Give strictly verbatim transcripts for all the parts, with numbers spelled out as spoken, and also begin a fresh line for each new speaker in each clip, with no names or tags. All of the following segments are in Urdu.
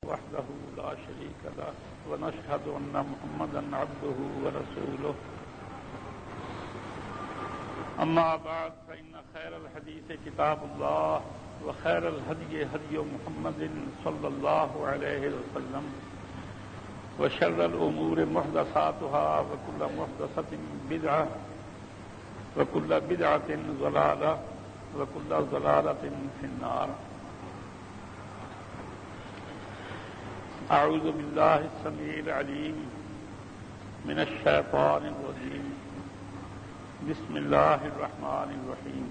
وحده لا شريك له ونشهد أن محمدا عبده ورسوله أما بعد فإن خير الحديث كتاب الله وخير الهدي هدي محمد صلى الله عليه وسلم وشر الأمور محدثاتها وكل محدثة بدعة وكل بدعة ضلالة وكل ضلالة في النار. أعوذ بالله السميع العليم من الشيطان الرجيم. بسم الله الرحمن الرحيم.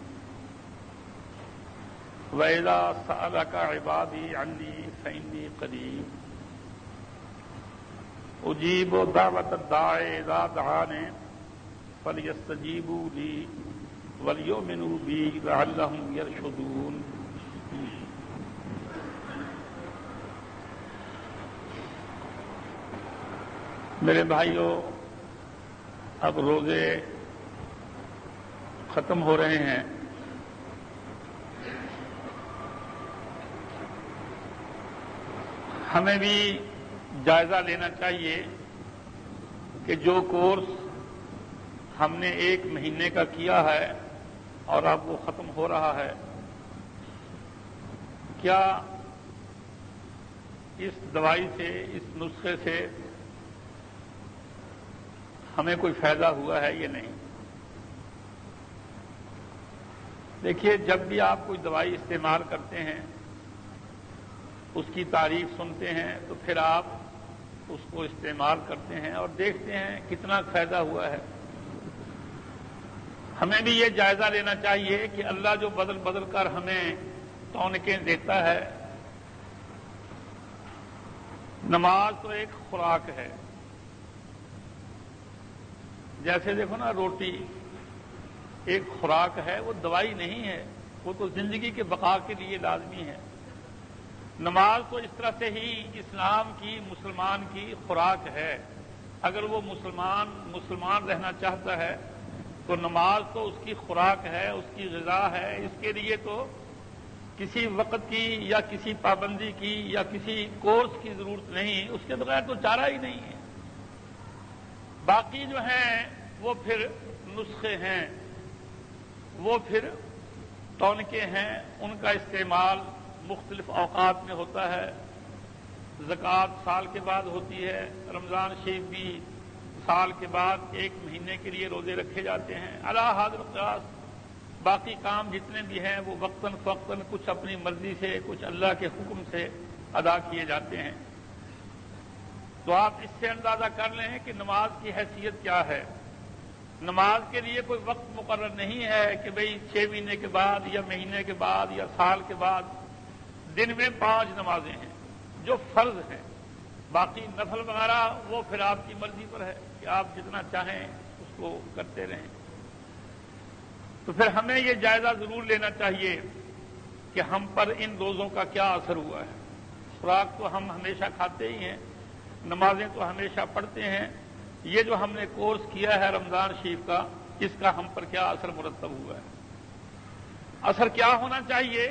وإذا سألك عبادي عني فإني قريب أجيب دعوة الداع إذا دعاني فليستجيبوا لي وليؤمنوا بي لعلهم يرشدون. میرے بھائیوں، اب روزے ختم ہو رہے ہیں. ہمیں بھی جائزہ لینا چاہیے کہ جو کورس ہم نے ایک مہینے کا کیا ہے اور اب وہ ختم ہو رہا ہے، کیا اس دوائی سے، اس نسخے سے ہمیں کوئی فائدہ ہوا ہے یا نہیں؟ دیکھیے، جب بھی آپ کوئی دوائی استعمال کرتے ہیں، اس کی تعریف سنتے ہیں، تو پھر آپ اس کو استعمال کرتے ہیں اور دیکھتے ہیں کتنا فائدہ ہوا ہے. ہمیں بھی یہ جائزہ لینا چاہیے کہ اللہ جو بدل بدل کر ہمیں ٹونکیں دیتا ہے. نماز تو ایک خوراک ہے. جیسے دیکھو نا، روٹی ایک خوراک ہے، وہ دوائی نہیں ہے، وہ تو زندگی کے بقا کے لیے لازمی ہے. نماز تو اس طرح سے ہی اسلام کی، مسلمان کی خوراک ہے. اگر وہ مسلمان مسلمان رہنا چاہتا ہے تو نماز تو اس کی خوراک ہے، اس کی غذا ہے. اس کے لیے تو کسی وقت کی یا کسی پابندی کی یا کسی کورس کی ضرورت نہیں، اس کے بغیر تو چارہ ہی نہیں ہے. باقی جو ہیں وہ پھر نسخے ہیں، وہ پھر ٹونکے ہیں. ان کا استعمال مختلف اوقات میں ہوتا ہے. زکوٰۃ سال کے بعد ہوتی ہے، رمضان شریف بھی سال کے بعد ایک مہینے کے لیے روزے رکھے جاتے ہیں. اعلیٰ حاضر قیاس باقی کام جتنے بھی ہیں وہ وقتاً فوقتاً کچھ اپنی مرضی سے، کچھ اللہ کے حکم سے ادا کیے جاتے ہیں. تو آپ اس سے اندازہ کر لیں کہ نماز کی حیثیت کیا ہے. نماز کے لیے کوئی وقت مقرر نہیں ہے کہ بھئی چھ مہینے کے بعد یا مہینے کے بعد یا سال کے بعد. دن میں پانچ نمازیں ہیں جو فرض ہیں. باقی نفل وغیرہ وہ پھر آپ کی مرضی پر ہے کہ آپ جتنا چاہیں اس کو کرتے رہیں. تو پھر ہمیں یہ جائزہ ضرور لینا چاہیے کہ ہم پر ان روزوں کا کیا اثر ہوا ہے. خوراک تو ہم ہمیشہ کھاتے ہی ہیں، نمازیں تو ہمیشہ پڑھتے ہیں. یہ جو ہم نے کورس کیا ہے رمضان شریف کا، اس کا ہم پر کیا اثر مرتب ہوا ہے؟ اثر کیا ہونا چاہیے؟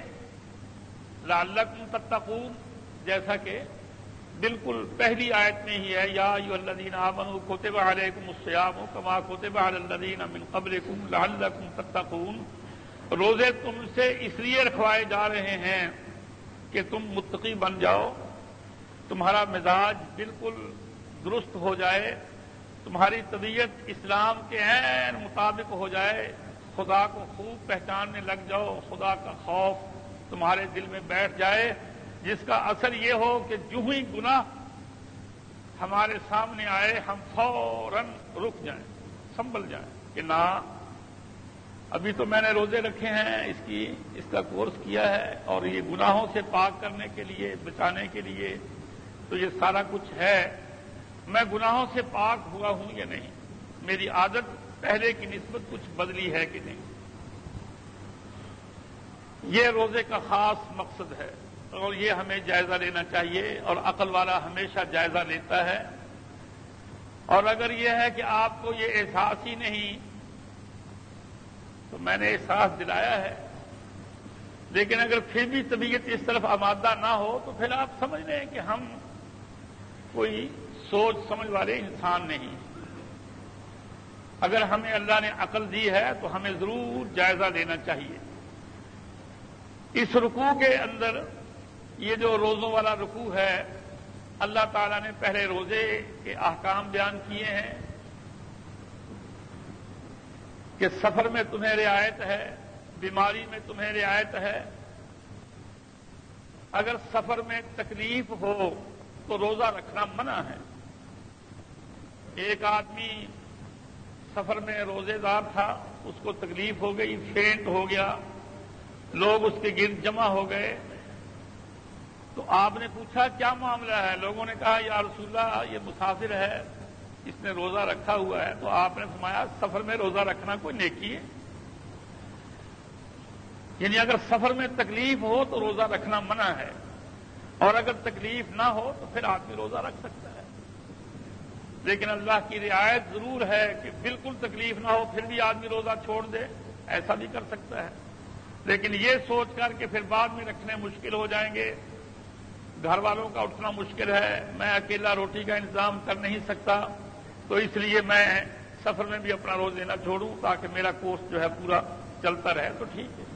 لعلکم تتقون، جیسا کہ بالکل پہلی آیت میں ہی ہے، یا ایھا الذین آمنوا کتب علیکم الصیام کما کتب علی الذین من قبلکم لعلکم تتقون. روزے تم سے اس لیے رکھوائے جا رہے ہیں کہ تم متقی بن جاؤ، تمہارا مزاج بالکل درست ہو جائے، تمہاری طبیعت اسلام کے عین مطابق ہو جائے، خدا کو خوب پہچاننے لگ جاؤ، خدا کا خوف تمہارے دل میں بیٹھ جائے، جس کا اثر یہ ہو کہ جو ہی گناہ ہمارے سامنے آئے ہم فوراً رک جائیں، سنبھل جائیں کہ نہ، ابھی تو میں نے روزے رکھے ہیں، اس کی اس کا کورس کیا ہے، اور یہ گناہوں سے پاک کرنے کے لیے، بچانے کے لیے تو یہ سارا کچھ ہے. میں گناہوں سے پاک ہوا ہوں یا نہیں؟ میری عادت پہلے کی نسبت کچھ بدلی ہے کہ نہیں؟ یہ روزے کا خاص مقصد ہے اور یہ ہمیں جائزہ لینا چاہیے. اور عقل والا ہمیشہ جائزہ لیتا ہے. اور اگر یہ ہے کہ آپ کو یہ احساس ہی نہیں، تو میں نے احساس دلایا ہے لیکن اگر پھر بھی طبیعت اس طرف آمادہ نہ ہو تو پھر آپ سمجھ لیں کہ ہم کوئی سوچ سمجھ والے انسان نہیں. اگر ہمیں اللہ نے عقل دی ہے تو ہمیں ضرور جائزہ لینا چاہیے. اس رکوع کے اندر یہ جو روزوں والا رکوع ہے، اللہ تعالیٰ نے پہلے روزے کے احکام بیان کیے ہیں کہ سفر میں تمہیں رعایت ہے، بیماری میں تمہیں رعایت ہے. اگر سفر میں تکلیف ہو تو روزہ رکھنا منع ہے. ایک آدمی سفر میں روزے دار تھا، اس کو تکلیف ہو گئی، فینٹ ہو گیا، لوگ اس کے گرد جمع ہو گئے. تو آپ نے پوچھا کیا معاملہ ہے؟ لوگوں نے کہا یا رسول اللہ یہ مسافر ہے، اس نے روزہ رکھا ہوا ہے. تو آپ نے فرمایا سفر میں روزہ رکھنا کوئی نیکی ہے؟ یعنی اگر سفر میں تکلیف ہو تو روزہ رکھنا منع ہے، اور اگر تکلیف نہ ہو تو پھر آدمی روزہ رکھ سکتا ہے. لیکن اللہ کی رعایت ضرور ہے کہ بالکل تکلیف نہ ہو پھر بھی آدمی روزہ چھوڑ دے، ایسا بھی کر سکتا ہے. لیکن یہ سوچ کر کہ پھر بعد میں رکھنے مشکل ہو جائیں گے، گھر والوں کا اٹھنا مشکل ہے، میں اکیلا روٹی کا انتظام کر نہیں سکتا، تو اس لیے میں سفر میں بھی اپنا روز لینا چھوڑوں تاکہ میرا کورس جو ہے پورا چلتا رہے، تو ٹھیک ہے.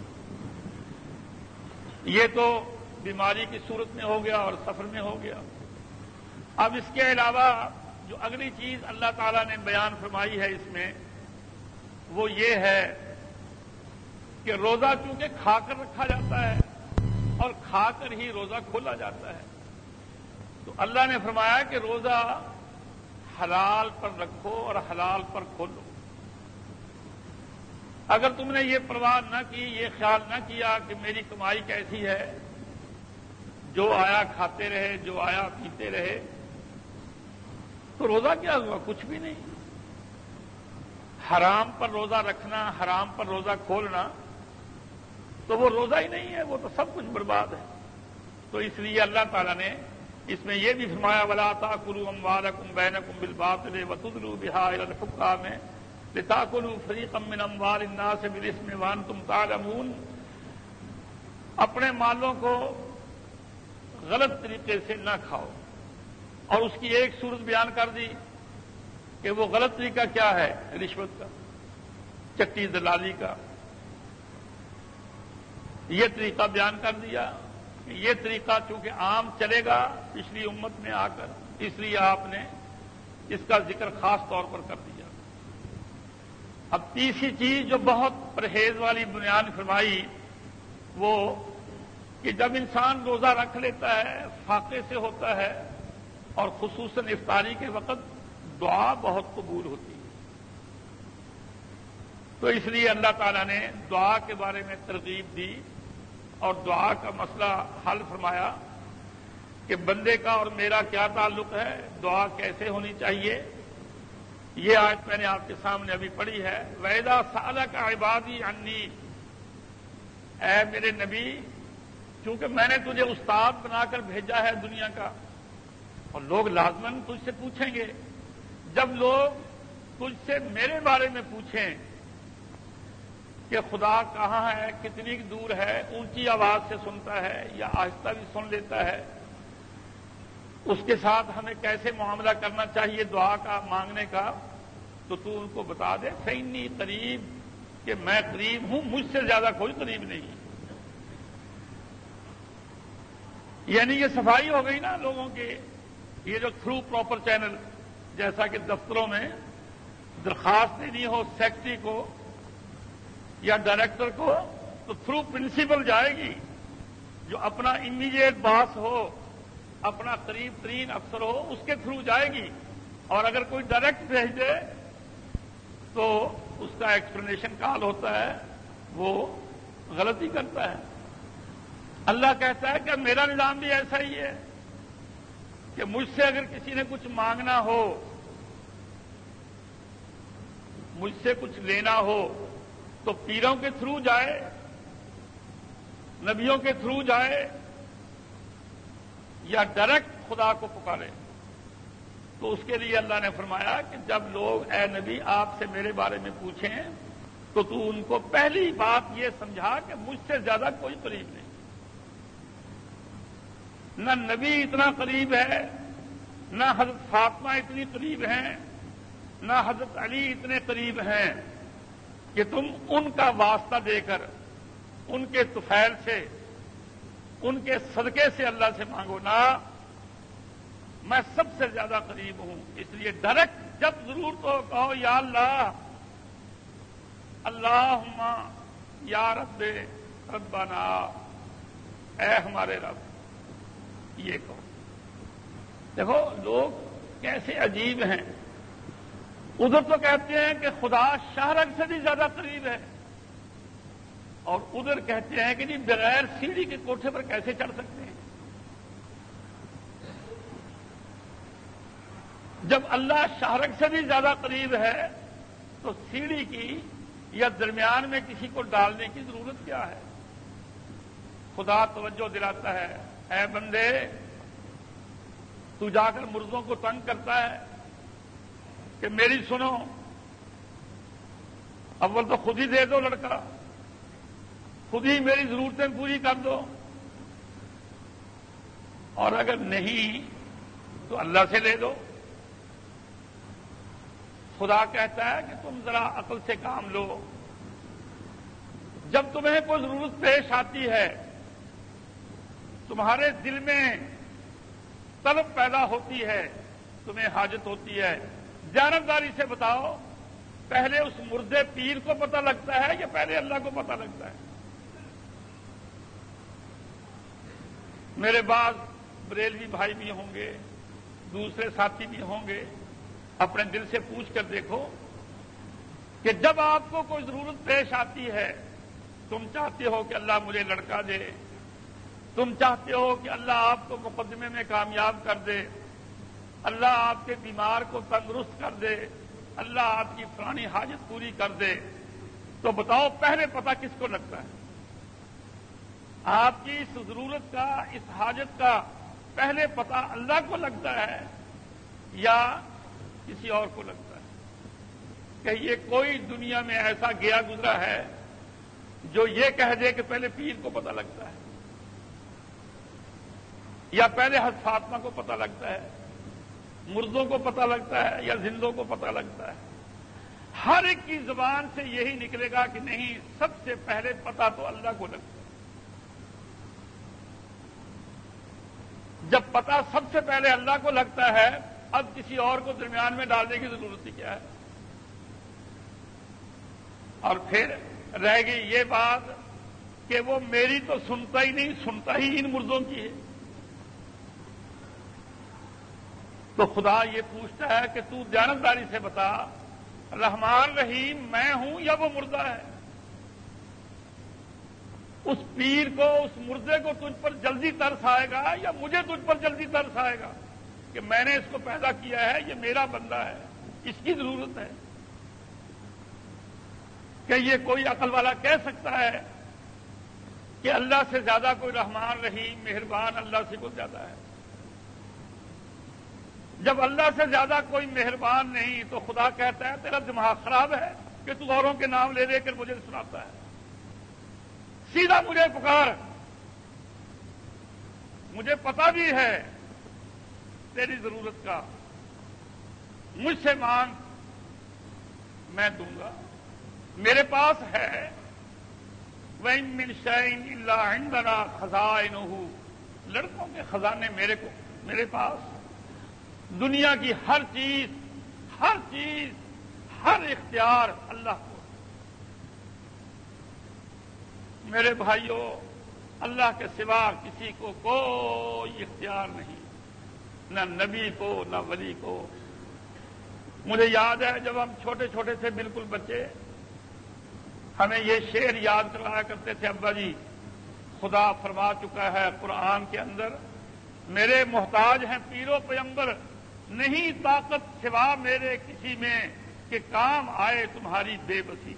یہ تو بیماری کی صورت میں ہو گیا اور سفر میں ہو گیا. اب اس کے علاوہ جو اگلی چیز اللہ تعالیٰ نے بیان فرمائی ہے اس میں، وہ یہ ہے کہ روزہ چونکہ کھا کر رکھا جاتا ہے اور کھا کر ہی روزہ کھولا جاتا ہے، تو اللہ نے فرمایا کہ روزہ حلال پر رکھو اور حلال پر کھولو. اگر تم نے یہ پرواہ نہ کی، یہ خیال نہ کیا کہ میری کمائی کیسی ہے، جو آیا کھاتے رہے، جو آیا پیتے رہے، تو روزہ کیا ہوا؟ کچھ بھی نہیں. حرام پر روزہ رکھنا، حرام پر روزہ کھولنا، تو وہ روزہ ہی نہیں ہے، وہ تو سب کچھ برباد ہے. تو اس لیے اللہ تعالیٰ نے اس میں یہ بھی فرمایا وَلَا تَأْكُلُوا أَمْوَالَكُمْ بَيْنَكُمْ بِالْبَاطِلِ وَتُدْلُوا بِهَا إِلَى الْحُكَّامِ لِتَأْكُلُوا فَرِيقًا مِّنْ أَمْوَالِ النَّاسِ بِالْإِثْمِ وَأَنْتُمْ تَعْلَمُونَ. اپنے مالوں کو غلط طریقے سے نہ کھاؤ. اور اس کی ایک صورت بیان کر دی کہ وہ غلط طریقہ کیا ہے، رشوت کا، چٹی دلالی کا. یہ طریقہ بیان کر دیا. یہ طریقہ چونکہ عام چلے گا پچھلی امت میں آ کر، اس لیے آپ نے اس کا ذکر خاص طور پر کر دیا. اب تیسری چیز جو بہت پرہیز والی بنیاد فرمائی، وہ کہ جب انسان روزہ رکھ لیتا ہے، فاقے سے ہوتا ہے، اور خصوصاً افطاری کے وقت دعا بہت قبول ہوتی ہے. تو اس لیے اللہ تعالیٰ نے دعا کے بارے میں ترغیب دی اور دعا کا مسئلہ حل فرمایا کہ بندے کا اور میرا کیا تعلق ہے، دعا کیسے ہونی چاہیے. یہ آیت میں نے آپ کے سامنے ابھی پڑھی ہے، وَإِذَا سَأَلَكَ عِبَادِي عَنِّي، اے میرے نبی، چونکہ میں نے تجھے استاد بنا کر بھیجا ہے دنیا کا، اور لوگ لازماً تجھ سے پوچھیں گے. جب لوگ تجھ سے میرے بارے میں پوچھیں کہ خدا کہاں ہے، کتنی دور ہے، اونچی آواز سے سنتا ہے یا آہستہ بھی سن لیتا ہے، اس کے ساتھ ہمیں کیسے معاملہ کرنا چاہیے دعا کا، مانگنے کا، تو تو ان کو بتا دے فإنی قریب، کہ میں قریب ہوں، مجھ سے زیادہ کوئی قریب نہیں. یعنی یہ صفائی ہو گئی نا لوگوں کے. یہ جو تھرو پراپر چینل، جیسا کہ دفتروں میں درخواست دینی ہو سیکرٹری کو یا ڈائریکٹر کو، تو تھرو پرنسپل جائے گی، جو اپنا امیڈیٹ باس ہو، اپنا قریب ترین افسر ہو، اس کے تھرو جائے گی. اور اگر کوئی ڈائریکٹ بھیج دے تو اس کا ایکسپلینیشن کال ہوتا ہے، وہ غلطی کرتا ہے. اللہ کہتا ہے کہ میرا نظام بھی ایسا ہی ہے کہ مجھ سے اگر کسی نے کچھ مانگنا ہو، مجھ سے کچھ لینا ہو، تو پیروں کے تھرو جائے، نبیوں کے تھرو جائے، یا ڈائریکٹ خدا کو پکارے. تو اس کے لیے اللہ نے فرمایا کہ جب لوگ اے نبی آپ سے میرے بارے میں پوچھیں تو تو ان کو پہلی بات یہ سمجھا کہ مجھ سے زیادہ کوئی قریب نہیں، نہ نبی اتنا قریب ہے، نہ حضرت فاطمہ اتنی قریب ہیں، نہ حضرت علی اتنے قریب ہیں کہ تم ان کا واسطہ دے کر ان کے طفیل سے، ان کے صدقے سے اللہ سے مانگو نا، میں سب سے زیادہ قریب ہوں، اس لیے ڈائریکٹ جب ضرورت ہو کہو یا اللہ، اللہم یا رب ربنا، اے ہمارے رب، یہ کہو۔ دیکھو لوگ کیسے عجیب ہیں، ادھر تو کہتے ہیں کہ خدا شہرگ سے بھی زیادہ قریب ہے، اور ادھر کہتے ہیں کہ جی بغیر سیڑھی کے کوٹھے پر کیسے چڑھ سکتے ہیں۔ جب اللہ شہرگ سے بھی زیادہ قریب ہے تو سیڑھی کی یا درمیان میں کسی کو ڈالنے کی ضرورت کیا ہے؟ خدا توجہ دلاتا ہے، اے بندے، تو جا کر مردوں کو تنگ کرتا ہے کہ میری سنو، اول تو خود ہی دے دو لڑکا، خود ہی میری ضرورتیں پوری کر دو، اور اگر نہیں تو اللہ سے لے دو۔ خدا کہتا ہے کہ تم ذرا عقل سے کام لو، جب تمہیں کوئی ضرورت پیش آتی ہے، تمہارے دل میں طلب پیدا ہوتی ہے، تمہیں حاجت ہوتی ہے، جانبداری سے بتاؤ، پہلے اس مردے پیر کو پتہ لگتا ہے یا پہلے اللہ کو پتہ لگتا ہے؟ میرے بعض بریلوی بھائی بھی ہوں گے، دوسرے ساتھی بھی ہوں گے، اپنے دل سے پوچھ کر دیکھو کہ جب آپ کو کوئی ضرورت پیش آتی ہے، تم چاہتے ہو کہ اللہ مجھے لڑکا دے، تم چاہتے ہو کہ اللہ آپ کو مقدمے میں کامیاب کر دے، اللہ آپ کے بیمار کو تندرست کر دے، اللہ آپ کی فلانی حاجت پوری کر دے، تو بتاؤ پہلے پتہ کس کو لگتا ہے؟ آپ کی اس ضرورت کا، اس حاجت کا پہلے پتہ اللہ کو لگتا ہے یا کسی اور کو لگتا ہے؟ کہ یہ کوئی دنیا میں ایسا گیا گزرا ہے جو یہ کہہ دے کہ پہلے پیر کو پتہ لگتا ہے، یا پہلے حضرت فاطمہ کو پتہ لگتا ہے، مردوں کو پتہ لگتا ہے یا زندوں کو پتہ لگتا ہے؟ ہر ایک کی زبان سے یہی نکلے گا کہ نہیں، سب سے پہلے پتہ تو اللہ کو لگتا ہے۔ جب پتہ سب سے پہلے اللہ کو لگتا ہے، اب کسی اور کو درمیان میں ڈالنے کی ضرورت ہی کیا ہے؟ اور پھر رہ گئی یہ بات کہ وہ میری تو سنتا ہی نہیں، سنتا ہی ان مردوں کی ہے۔ تو خدا یہ پوچھتا ہے کہ تو دیانتداری سے بتا، رحمان رحیم میں ہوں یا وہ مردہ ہے؟ اس پیر کو، اس مردے کو تجھ پر جلدی ترس آئے گا یا مجھے تجھ پر جلدی ترس آئے گا کہ میں نے اس کو پیدا کیا ہے، یہ میرا بندہ ہے، اس کی ضرورت ہے؟ کہ یہ کوئی عقل والا کہہ سکتا ہے کہ اللہ سے زیادہ کوئی رحمان رحیم مہربان اللہ سے کوئی زیادہ ہے؟ جب اللہ سے زیادہ کوئی مہربان نہیں تو خدا کہتا ہے تیرا دماغ خراب ہے کہ تو اوروں کے نام لے لے کر مجھے سناتا ہے؟ سیدھا مجھے پکار، مجھے پتا بھی ہے تیری ضرورت کا، مجھ سے مانگ، میں دوں گا، میرے پاس ہے۔ وَإِن مِّن شَيْءٍ إِلَّا عِندَنَا خَزَائِنُهُ، لڑکوں کے خزانے میرے کو میرے پاس، دنیا کی ہر چیز، ہر چیز، ہر اختیار اللہ کو۔ میرے بھائیوں، اللہ کے سوا کسی کو کوئی اختیار نہیں، نہ نبی کو نہ ولی کو۔ مجھے یاد ہے جب ہم چھوٹے چھوٹے تھے، بالکل بچے، ہمیں یہ شعر یاد کرایا کرتے تھے، ابا جی خدا فرما چکا ہے قرآن کے اندر، میرے محتاج ہیں پیر و پیمبر، نہیں طاقت سوا میرے کسی میں کہ کام آئے تمہاری بے بسی۔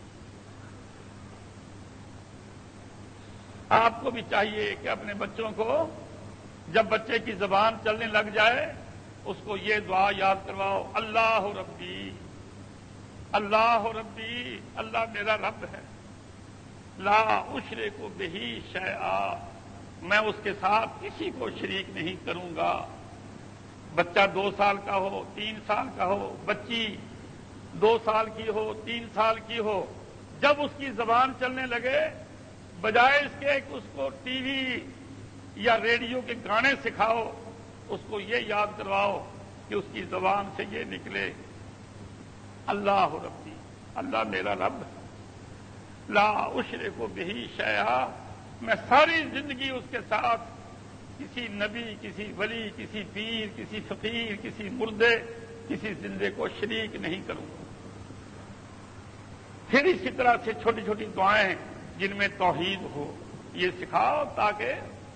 آپ کو بھی چاہیے کہ اپنے بچوں کو جب بچے کی زبان چلنے لگ جائے اس کو یہ دعا یاد کرواؤ، اللہ ربی اللہ ربی، اللہ میرا رب ہے، لا اشرک بہ شیئا، میں اس کے ساتھ کسی کو شریک نہیں کروں گا۔ بچہ دو سال کا ہو، تین سال کا ہو، بچی دو سال کی ہو، تین سال کی ہو، جب اس کی زبان چلنے لگے، بجائے اس کے کہ اس کو ٹی وی یا ریڈیو کے گانے سکھاؤ، اس کو یہ یاد کرواؤ کہ اس کی زبان سے یہ نکلے، اللہ ربی، اللہ میرا رب ہے، لا اشرک بہ شیئا، میں ساری زندگی اس کے ساتھ کسی نبی، کسی ولی، کسی پیر، کسی فقیر، کسی مردے، کسی زندے کو شریک نہیں کروں گا۔ پھر اسی طرح سے چھوٹی چھوٹی دعائیں جن میں توحید ہو، یہ سکھاؤ تاکہ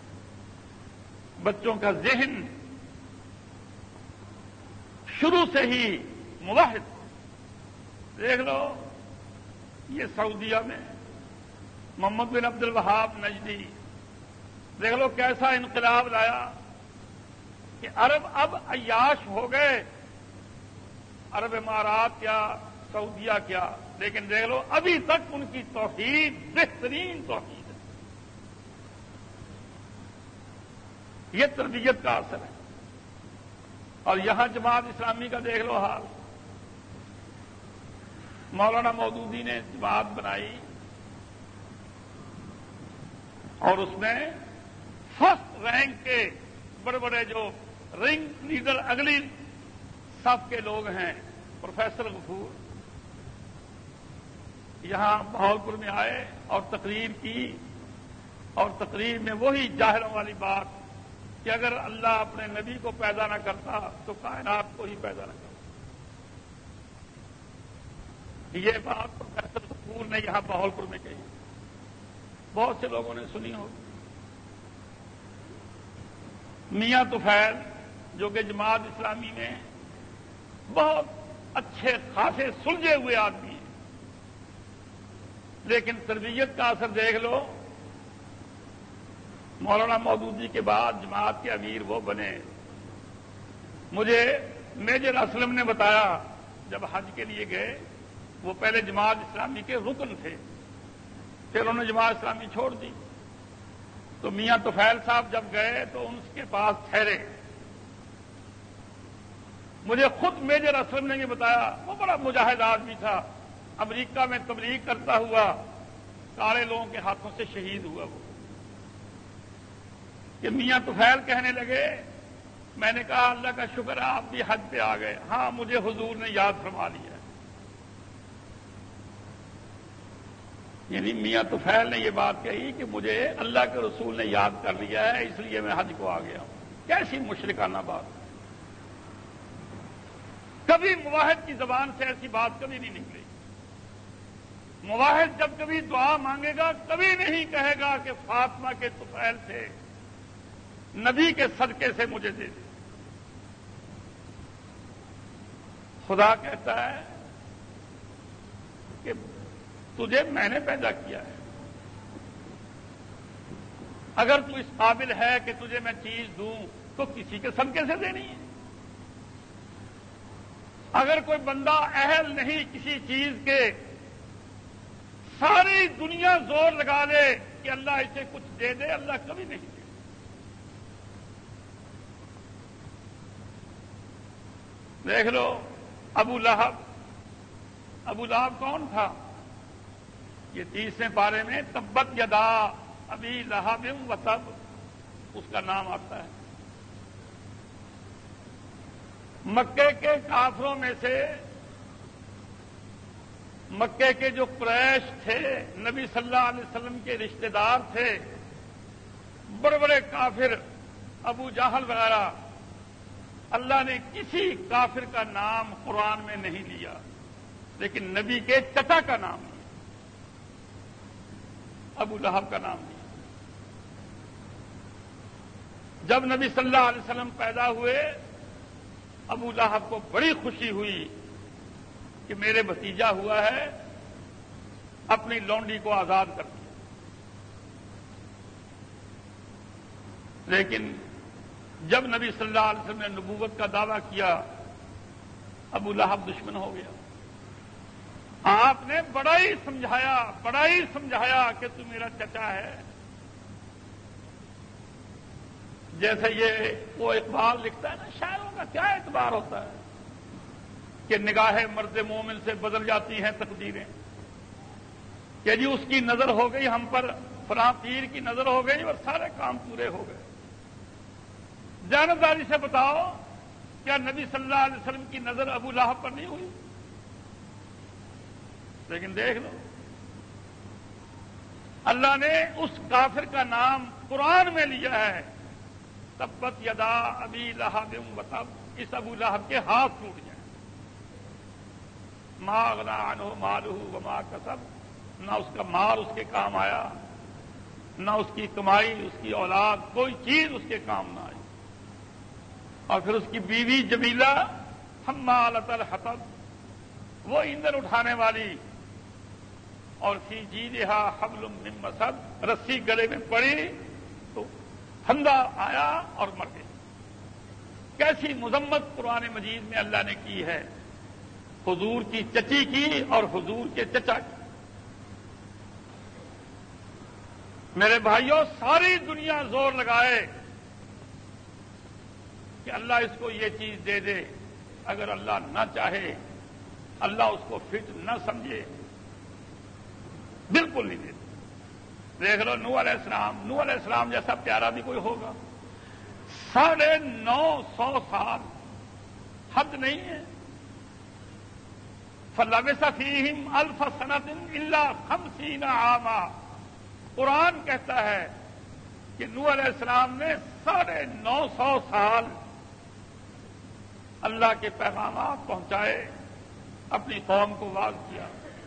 بچوں کا ذہن شروع سے ہی موحد ہو۔ دیکھ لو یہ سعودیہ میں محمد بن عبد الوہاب نجدی، دیکھ لو کیسا انقلاب لایا کہ عرب اب عیاش ہو گئے، عرب امارات کیا، سعودیہ کیا، لیکن دیکھ لو ابھی تک ان کی توحید بہترین توحید ہے۔ یہ تربیت کا اثر ہے۔ اور یہاں جماعت اسلامی کا دیکھ لو حال، مولانا مودودی نے جماعت بنائی اور اس میں فرسٹ رینک کے بڑے بڑے جو رنگ لیڈر اگلی صف کے لوگ ہیں، پروفیسر غفور یہاں بہاولپور میں آئے اور تقریر کی، اور تقریر میں وہی جاہلوں والی بات کہ اگر اللہ اپنے نبی کو پیدا نہ کرتا تو کائنات کو ہی پیدا نہ کرتا۔ یہ بات پروفیسر غفور نے یہاں بہاولپور میں کہی، بہت سے لوگوں نے سنی ہوگی۔ میاں طفیل جو کہ جماعت اسلامی میں بہت اچھے خاصے سلجھے ہوئے آدمی ہیں، لیکن تربیت کا اثر دیکھ لو، مولانا مودودی کے بعد جماعت کے امیر وہ بنے۔ مجھے میجر اسلم نے بتایا جب حج کے لیے گئے، وہ پہلے جماعت اسلامی کے رکن تھے، پھر انہوں نے جماعت اسلامی چھوڑ دی، تو میاں طفیل صاحب جب گئے تو ان کے پاس ٹھہرے۔ مجھے خود میجر اسلم نے یہ بتایا، وہ بڑا مجاہد آدمی تھا، امریکہ میں تبلیغ کرتا ہوا سارے لوگوں کے ہاتھوں سے شہید ہوا وہ، کہ میاں طفیل کہنے لگے، میں نے کہا اللہ کا شکر ہے آپ بھی حج پہ آ گئے، ہاں مجھے حضور نے یاد فرما لیا۔ یعنی میاں طفیل نے یہ بات کہی کہ مجھے اللہ کے رسول نے یاد کر لیا ہے، اس لیے میں حج کو آ گیا ہوں۔ کیسی مشرکانہ بات! کبھی موحد کی زبان سے ایسی بات کبھی نہیں نکلی۔ موحد جب کبھی دعا مانگے گا کبھی نہیں کہے گا کہ فاطمہ کے طفیل سے، نبی کے صدقے سے مجھے دے دے۔ خدا کہتا ہے کہ تجھے میں نے پیدا کیا ہے، اگر تو اس قابل ہے کہ تجھے میں چیز دوں تو کسی کے صدقے سے دینی ہے۔ اگر کوئی بندہ اہل نہیں کسی چیز کے، ساری دنیا زور لگا دے کہ اللہ اسے کچھ دے دے، اللہ کبھی نہیں دے۔ دیکھ لو ابو لہب، ابو لہب کون تھا؟ یہ تیسرے پارے میں تبت یدا ابی لہب و تب اس کا نام آتا ہے۔ مکے کے کافروں میں سے، مکے کے جو قریش تھے، نبی صلی اللہ علیہ وسلم کے رشتہ دار تھے، بڑے بڑے کافر، ابو جہل وغیرہ، اللہ نے کسی کافر کا نام قرآن میں نہیں لیا، لیکن نبی کے چچا کا نام لیا، ابو لہب کا نام لیا۔ جب نبی صلی اللہ علیہ وسلم پیدا ہوئے، ابو لہب کو بڑی خوشی ہوئی کہ میرے بھتیجا ہوا ہے، اپنی لونڈی کو آزاد کر دیا۔ لیکن جب نبی صلی اللہ علیہ وسلم نے نبوت کا دعویٰ کیا، ابو لہب دشمن ہو گیا۔ آپ نے بڑا ہی سمجھایا بڑا ہی سمجھایا کہ تو میرا چچا ہے. جیسے یہ وہ اقبال لکھتا ہے نا، شاعروں کا کیا اعتبار ہوتا ہے کہ نگاہ مرد مومن سے بدل جاتی ہیں تقدیریں، کہ جی اس کی نظر ہو گئی ہم پر، فلاں پیر کی نظر ہو گئی اور سارے کام پورے ہو گئے. جانبداری سے بتاؤ، کیا نبی صلی اللہ علیہ وسلم کی نظر ابو لہب پر نہیں ہوئی؟ لیکن دیکھ لو، اللہ نے اس کافر کا نام قرآن میں لیا ہے، تبت یدا ابی لہب وتب. اس ابو لہب کے ہاتھ ٹوٹ جائیں. ما اغنی عنہ مالہ وما کسب، نہ اس کا مال اس کے کام آیا، نہ اس کی کمائی، اس کی اولاد، کوئی چیز اس کے کام نہ آئی. اور پھر اس کی بیوی جمیلہ حمالۃ الحطب، وہ ایندھن اٹھانے والی، اور فی جیدہا حبل من مسد، رسی گلے میں پڑی تو پھندا آیا اور مر گئی. کیسی مذمت قرآن مجید میں اللہ نے کی ہے حضور کی چچی کی اور حضور کے چچا کی. میرے بھائیوں، ساری دنیا زور لگائے کہ اللہ اس کو یہ چیز دے دے، اگر اللہ نہ چاہے، اللہ اس کو فٹ نہ سمجھے، بالکل نہیں دیتے. دیکھ لو نوح علیہ السلام، نوح علیہ السلام جیسا پیارا بھی کوئی ہوگا؟ ساڑھے نو سو سال حد نہیں ہے. فَلَبِثَ فِيهِمْ أَلْفَ سَنَةٍ إِلَّا خَمْسِينَ عَامًا. قرآن کہتا ہے کہ نوح علیہ السلام نے ساڑھے نو سو سال اللہ کے پیغامات پہنچائے، اپنی قوم کو واعظ کیا.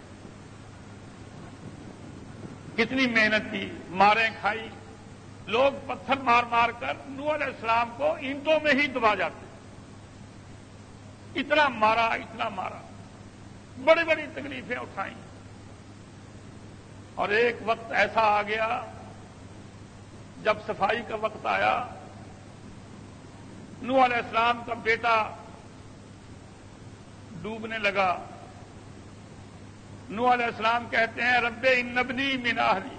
کتنی محنت کی، ماریں کھائی، لوگ پتھر مار مار کر نوح علیہ السلام کو اینٹوں میں ہی دبا جاتے. اتنا مارا اتنا مارا، بڑی بڑی تکلیفیں اٹھائیں. اور ایک وقت ایسا آ گیا جب صفائی کا وقت آیا، نوح علیہ السلام کا بیٹا ڈوبنے لگا. نوح علیہ السلام کہتے ہیں رب ان ابنی من اہلی،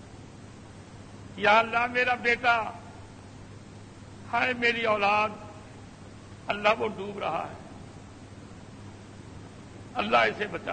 یا اللہ میرا بیٹا، ہائے میری اولاد، اللہ وہ ڈوب رہا ہے، اللہ اسے بچا.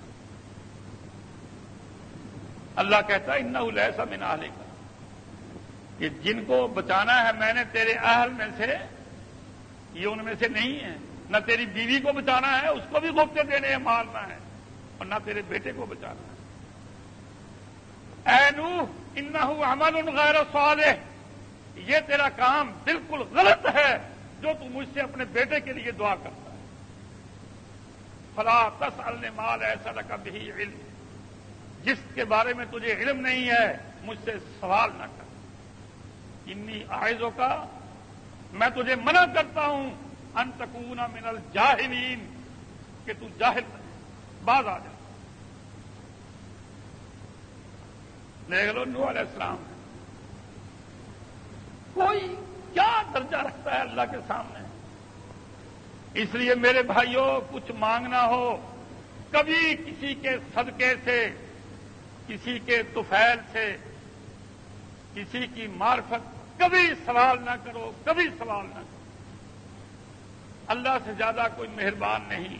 اللہ کہتا ہے انہ لیس من اہلک، کہ جن کو بچانا ہے میں نے تیرے اہل میں سے، یہ ان میں سے نہیں ہے. نہ تیری بیوی کو بچانا ہے، اس کو بھی غصے دینے ہیں، مارنا ہے، اور نہ تیرے بیٹے کو بچانا ہے. اے نوح انہ عمل غیر صالح، یہ تیرا کام بالکل غلط ہے جو تو مجھ سے اپنے بیٹے کے لیے دعا کرتا ہے. فلا تسألنی ما لیس لک بہ علم، جس کے بارے میں تجھے علم نہیں ہے مجھ سے سوال نہ کر. انی اعظک، میں تجھے منع کرتا ہوں، ان تکون من الجاہلین، کہ تو جاہل بنے، باز آ جا. دیکھ لو نوح علیہ السلام کوئی کیا درجہ رکھتا ہے اللہ کے سامنے. اس لیے میرے بھائیوں، کچھ مانگنا ہو، کبھی کسی کے صدقے سے، کسی کے طفیل سے، کسی کی معرفت، کبھی سوال نہ کرو، کبھی سوال نہ کرو. اللہ سے زیادہ کوئی مہربان نہیں.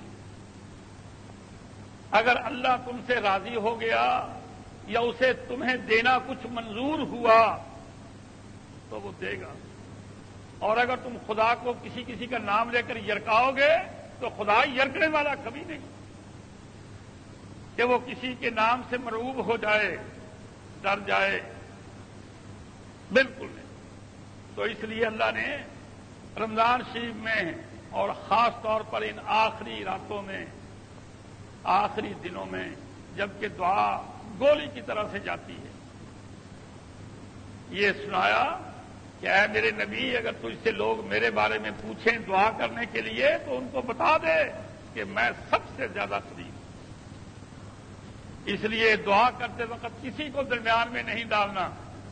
اگر اللہ تم سے راضی ہو گیا یا اسے تمہیں دینا کچھ منظور ہوا تو وہ دے گا. اور اگر تم خدا کو کسی کسی کا نام لے کر یرکاؤ گے تو خدا یرکنے والا کبھی نہیں کہ وہ کسی کے نام سے مرعوب ہو جائے، ڈر جائے، بالکل نہیں. تو اس لیے اللہ نے رمضان شریف میں اور خاص طور پر ان آخری راتوں میں، آخری دنوں میں، جبکہ دعا گولی کی طرح سے جاتی ہے، یہ سنایا کہ اے میرے نبی، اگر تجھ سے لوگ میرے بارے میں پوچھیں دعا کرنے کے لیے تو ان کو بتا دے کہ میں سب سے زیادہ قریب ہوں. اس لیے دعا کرتے وقت کسی کو درمیان میں نہیں ڈالنا.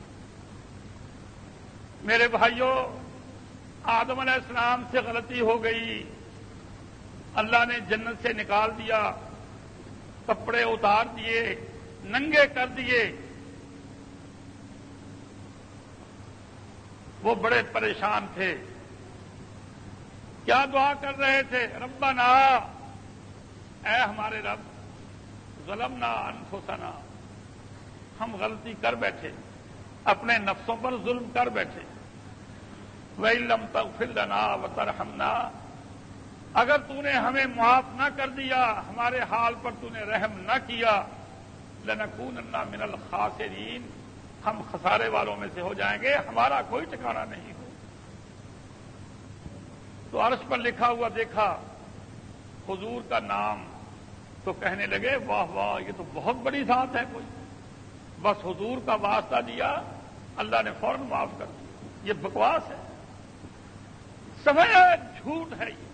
میرے بھائیوں، آدم علیہ السلام سے غلطی ہو گئی، اللہ نے جنت سے نکال دیا. کپڑے اتار دیے، ننگے کر دیے. وہ بڑے پریشان تھے. کیا دعا کر رہے تھے؟ ربنا، اے ہمارے رب، ظلمنا انفسنا، ہم غلطی کر بیٹھے، اپنے نفسوں پر ظلم کر بیٹھے. وَإِن لَّمْ تَغْفِرْ لَنَا وَتَرْحَمْنَا، اگر تو نے ہمیں معاف نہ کر دیا، ہمارے حال پر تو نے رحم نہ کیا، لَنَكُونَنَّ مِنَ الْخَاسِرِينَ، ہم خسارے والوں میں سے ہو جائیں گے، ہمارا کوئی ٹھکانہ نہیں ہو. تو عرش پر لکھا ہوا دیکھا حضور کا نام، تو کہنے لگے واہ واہ، یہ تو بہت بڑی ذات ہے کوئی. بس حضور کا واسطہ دیا، اللہ نے فوراً معاف کر دیا. یہ بکواس ہے، سمجھا جھوٹ ہے. یہ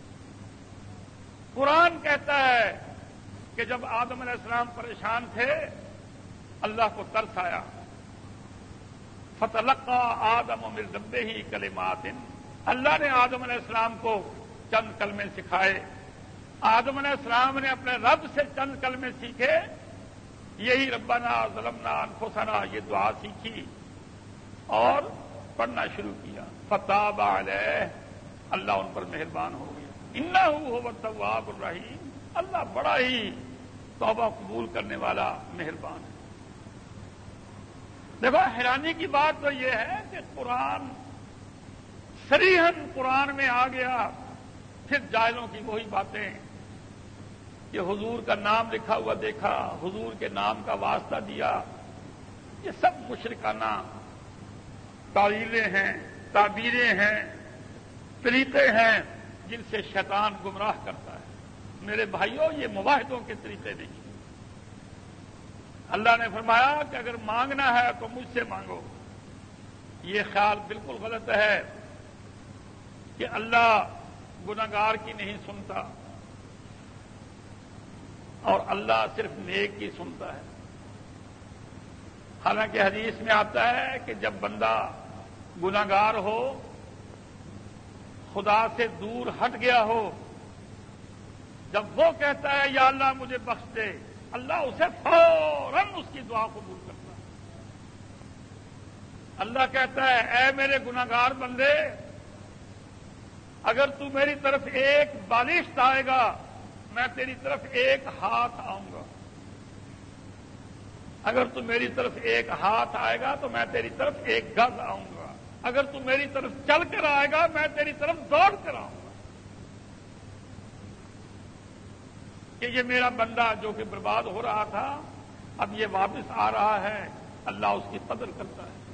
قرآن کہتا ہے کہ جب آدم علیہ السلام پریشان تھے، اللہ کو ترس آیا. فتلقى آدم من ربه کلمات، اللہ نے آدم علیہ السلام کو چند کلمے سکھائے. آدم علیہ السلام نے اپنے رب سے چند کلمے سیکھے، یہی ربنا ظلمنا انفسنا، یہ دعا سیکھی اور پڑھنا شروع کیا. فتاب علیہ، اللہ ان پر مہربان ہو گیا. انہ هو التواب الرحیم، اللہ بڑا ہی توبہ قبول کرنے والا مہربان ہے. دیکھو حیرانی کی بات تو یہ ہے کہ قرآن صریحاً قرآن میں آ گیا، پھر جاہلوں کی وہی باتیں کہ حضور کا نام لکھا ہوا دیکھا، حضور کے نام کا واسطہ دیا. یہ سب مشرکانہ تعویلیں ہیں، تعبیریں ہیں، طریقے ہیں جن سے شیطان گمراہ کرتا ہے. میرے بھائیوں، یہ مواحدوں کے طریقے نہیں. اللہ نے فرمایا کہ اگر مانگنا ہے تو مجھ سے مانگو. یہ خیال بالکل غلط ہے کہ اللہ گناہگار کی نہیں سنتا اور اللہ صرف نیک کی سنتا ہے. حالانکہ حدیث میں آتا ہے کہ جب بندہ گناہگار ہو، خدا سے دور ہٹ گیا ہو، جب وہ کہتا ہے یا اللہ مجھے بخش دے، اللہ اسے فوراً اس کی دعا قبول کرتا ہے. اللہ کہتا ہے اے میرے گناہگار بندے، اگر تو میری طرف ایک بالشت آئے گا، میں تیری طرف ایک ہاتھ آؤں گا. اگر تو میری طرف ایک ہاتھ آئے گا تو میں تیری طرف ایک گز آؤں گا. اگر تو میری طرف چل کر آئے گا میں تیری طرف دوڑ کر آؤں گا. کہ یہ میرا بندہ جو کہ برباد ہو رہا تھا اب یہ واپس آ رہا ہے، اللہ اس کی قدر کرتا ہے.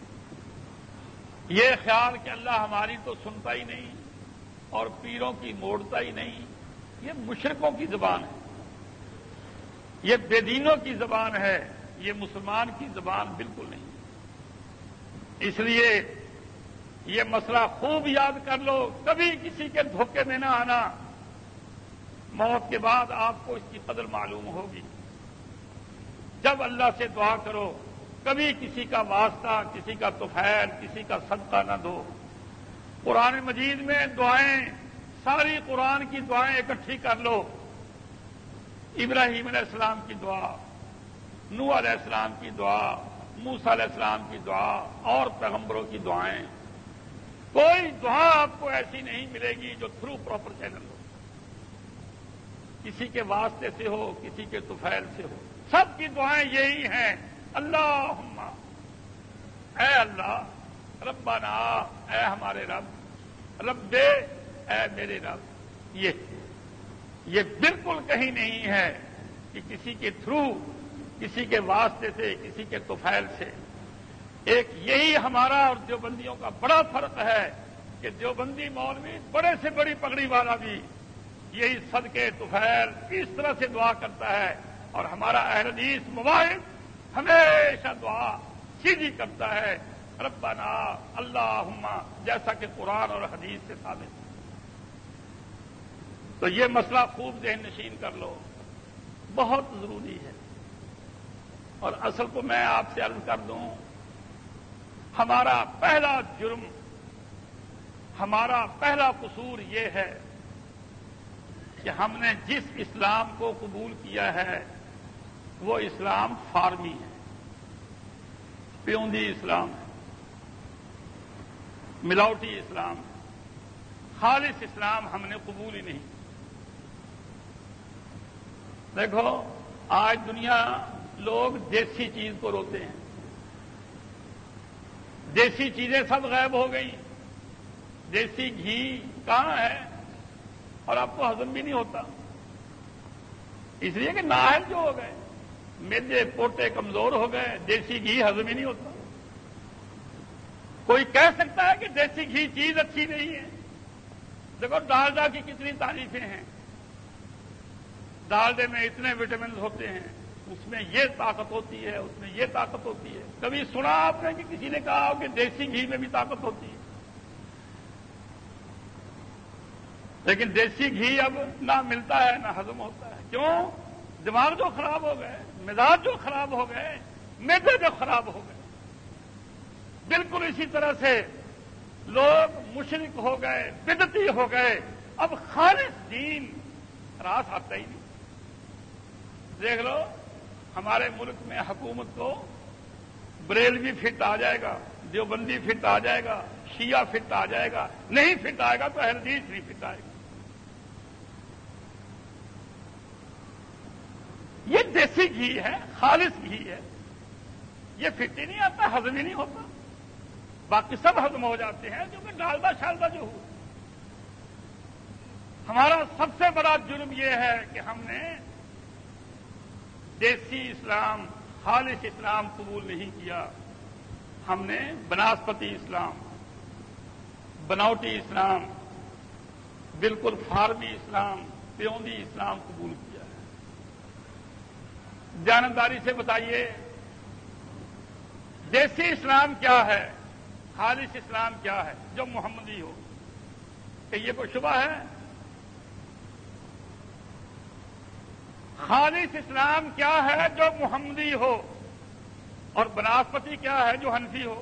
یہ خیال کہ اللہ ہماری تو سنتا ہی نہیں اور پیروں کی موڑتا ہی نہیں، یہ مشرکوں کی زبان ہے، یہ بے دینوں کی زبان ہے، یہ مسلمان کی زبان بالکل نہیں. اس لیے یہ مسئلہ خوب یاد کر لو، کبھی کسی کے دھوکے میں نہ آنا. موت کے بعد آپ کو اس کی قدر معلوم ہوگی. جب اللہ سے دعا کرو، کبھی کسی کا واسطہ، کسی کا طفیل، کسی کا صدقہ نہ دو. قرآن مجید میں دعائیں، ساری قرآن کی دعائیں اکٹھی کر لو. ابراہیم علیہ السلام کی دعا، نوح علیہ السلام کی دعا، موسیٰ علیہ السلام کی دعا اور پیغمبروں کی دعائیں. کوئی دعا آپ کو ایسی نہیں ملے گی جو تھرو پراپر چینل ہو، کسی کے واسطے سے ہو، کسی کے طفیل سے ہو. سب کی دعائیں یہی ہیں، اللہم، اے اللہ، ربنا، اے ہمارے رب، رب دے، اے میرے رب. یہ یہ بالکل کہیں نہیں ہے کہ کسی کے تھرو، کسی کے واسطے سے، کسی کے طفیل سے. ایک یہی ہمارا اور دیوبندیوں کا بڑا فرق ہے کہ دیوبندی مولوی بڑے سے بڑی پگڑی والا بھی یہی صدقے طفیل اس طرح سے دعا کرتا ہے، اور ہمارا اہل حدیث مواحد ہمیشہ دعا سیدھی کرتا ہے، ربنا اللہم، جیسا کہ قرآن اور حدیث سے ثابت ہے. تو یہ مسئلہ خوب ذہن نشین کر لو، بہت ضروری ہے. اور اصل کو میں آپ سے عرض کر دوں، ہمارا پہلا جرم، ہمارا پہلا قصور یہ ہے کہ ہم نے جس اسلام کو قبول کیا ہے وہ اسلام فارمی ہے، پیوندی اسلام ہے، ملاوٹی اسلام ہے، خالص اسلام ہم نے قبول ہی نہیں۔ دیکھو آج دنیا لوگ دیسی چیز کو روتے ہیں، دیسی چیزیں سب غائب ہو گئی، دیسی گھی کہاں ہے اور آپ کو ہضم بھی نہیں ہوتا، اس لیے کہ نااہل جو ہو گئے، میدے پوٹے کمزور ہو گئے، دیسی گھی ہضم ہی نہیں ہوتا۔ کوئی کہہ سکتا ہے کہ دیسی گھی چیز اچھی نہیں ہے؟ دیکھو ڈالڈا کی کتنی تعریفیں ہیں، ڈالڈے میں اتنے وٹامنز ہوتے ہیں، اس میں یہ طاقت ہوتی ہے، اس میں یہ طاقت ہوتی ہے۔ کبھی سنا آپ نے کہ کسی نے کہا ہو کہ دیسی گھی میں بھی طاقت ہوتی ہے؟ لیکن دیسی گھی اب نہ ملتا ہے نہ ہضم ہوتا ہے۔ کیوں؟ دماغ جو خراب ہو گئے، مزاج جو خراب ہو گئے، معدے جو خراب ہو گئے۔ بالکل اسی طرح سے لوگ مشرک ہو گئے، بدعتی ہو گئے، اب خالص دین راس آتا ہی نہیں۔ دیکھ لو ہمارے ملک میں حکومت کو بریلوی فٹ آ جائے گا، دیوبندی فٹ آ جائے گا، شیعہ فٹ آ جائے گا، نہیں فٹ آئے گا تو اہل حدیث نہیں فٹ آئے گا۔ یہ دیسی گھی ہے، خالص گھی ہے، یہ فٹ ہی نہیں آتا، ہضم ہی نہیں ہوتا۔ باقی سب ہضم ہو جاتے ہیں جو کہ ڈالڈا شالدہ جو ہو۔ ہمارا سب سے بڑا جرم یہ ہے کہ ہم نے دیسی اسلام، خالص اسلام قبول نہیں کیا، ہم نے بناسپتی اسلام، بناوٹی اسلام، بالکل فارمی اسلام، پیوندی اسلام قبول کیا ہے۔ دیانتداری سے بتائیے دیسی اسلام کیا ہے، خالص اسلام کیا ہے جو محمدی ہو؟ کہ یہ کوئی شبہ ہے؟ خالص اسلام کیا ہے جو محمدی ہو، اور بناسپتی کیا ہے جو حنفی ہو؟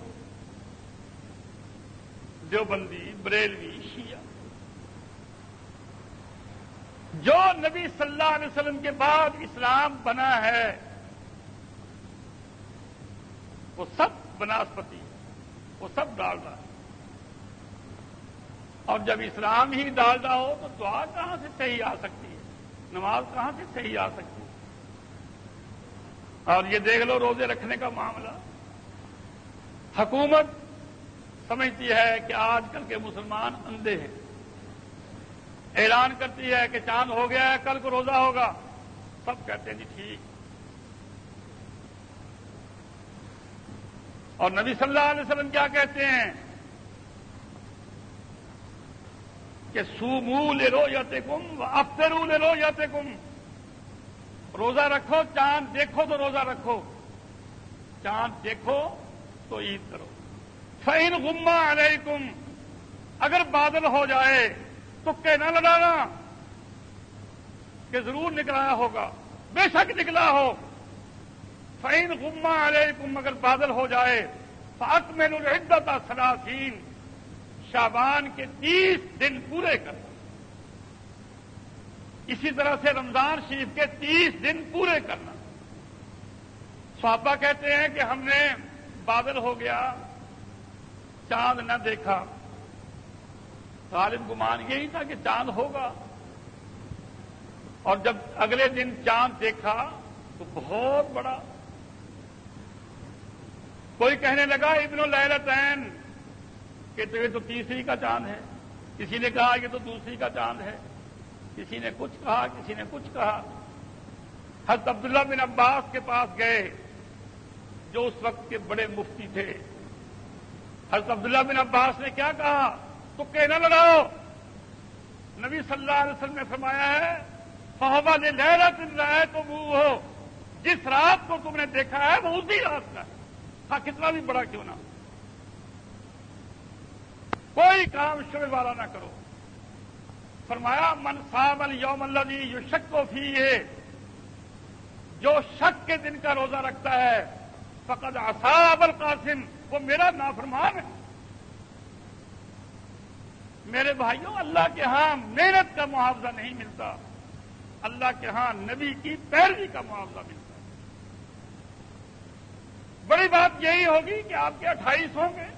دیوبندی، بریلوی، شیعہ۔ جو نبی صلی اللہ علیہ وسلم کے بعد اسلام بنا ہے وہ سب بناسپتی، وہ سب ڈالڈا۔ اور جب اسلام ہی ڈالڈا ہو تو دعا کہاں سے صحیح آ سکتی ہے، نماز کہاں سے صحیح آ سکتی ہے؟ اور یہ دیکھ لو روزے رکھنے کا معاملہ، حکومت سمجھتی ہے کہ آج کل کے مسلمان اندھے ہیں، اعلان کرتی ہے کہ چاند ہو گیا ہے، کل کو روزہ ہوگا، سب کہتے ہیں جی ٹھیک۔ اور نبی صلی اللہ علیہ وسلم کیا کہتے ہیں کہ سومو لرؤیتکم وافطروا لرؤیتکم، روزہ رکھو، چاند دیکھو تو روزہ رکھو، چاند دیکھو تو عید کرو۔ فَإِنْ غُمَّ عَلَيْكُمْ، اگر بادل ہو جائے تو کہنا لگانا کہ ضرور نکلایا ہوگا، بے شک نکلا ہو۔ فَإِنْ غُمَّ عَلَيْكُمْ، اگر بادل ہو جائے، فَأَكْمِلُوا الْعِدَّةَ ثَلَاثِينَ، شعبان کے تیس دن پورے کرنا۔ اسی طرح سے رمضان شریف کے تیس دن پورے کرنا۔ صحابہ کہتے ہیں کہ ہم نے بادل ہو گیا، چاند نہ دیکھا، غالب گمان یہی تھا کہ چاند ہوگا، اور جب اگلے دن چاند دیکھا تو بہت بڑا۔ کوئی کہنے لگا ابن اللیلتین کہ تو یہ تو تیسری کا چاند ہے، کسی نے کہا یہ تو دوسری کا چاند ہے، کسی نے کچھ کہا، کسی نے کچھ کہا۔ حضرت عبداللہ بن عباس کے پاس گئے جو اس وقت کے بڑے مفتی تھے۔ حضرت عبداللہ بن عباس نے کیا کہا؟ تو کہنا لگاؤ، نبی صلی اللہ علیہ وسلم نے فرمایا ہے فَهُوَ لِلَيْلَةٍ رَأَيْتُمُوهُ، جس رات کو تم نے دیکھا ہے وہ اسی رات کا ہے، ہاں کتنا بھی بڑا کیوں نہ۔ کوئی کام شبہ والا نہ کرو۔ فرمایا من صام الیوم الذی یشک فیہ، جو شک کے دن کا روزہ رکھتا ہے فقد عصا ابا القاسم، وہ میرا نافرمان ہے۔ میرے بھائیوں، اللہ کے ہاں محنت کا معاوضہ نہیں ملتا، اللہ کے ہاں نبی کی پیروی کا معاوضہ ملتا ہے۔ بڑی بات یہی ہوگی کہ آپ کے اٹھائیس ہوں گے،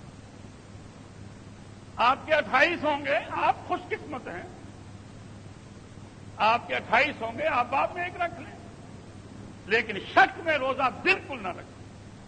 آپ کے اٹھائیس ہوں گے، آپ خوش قسمت ہیں، آپ کے اٹھائیس ہوں گے، آپ بعد میں ایک رکھ لیں، لیکن شک میں روزہ بالکل نہ رکھیں۔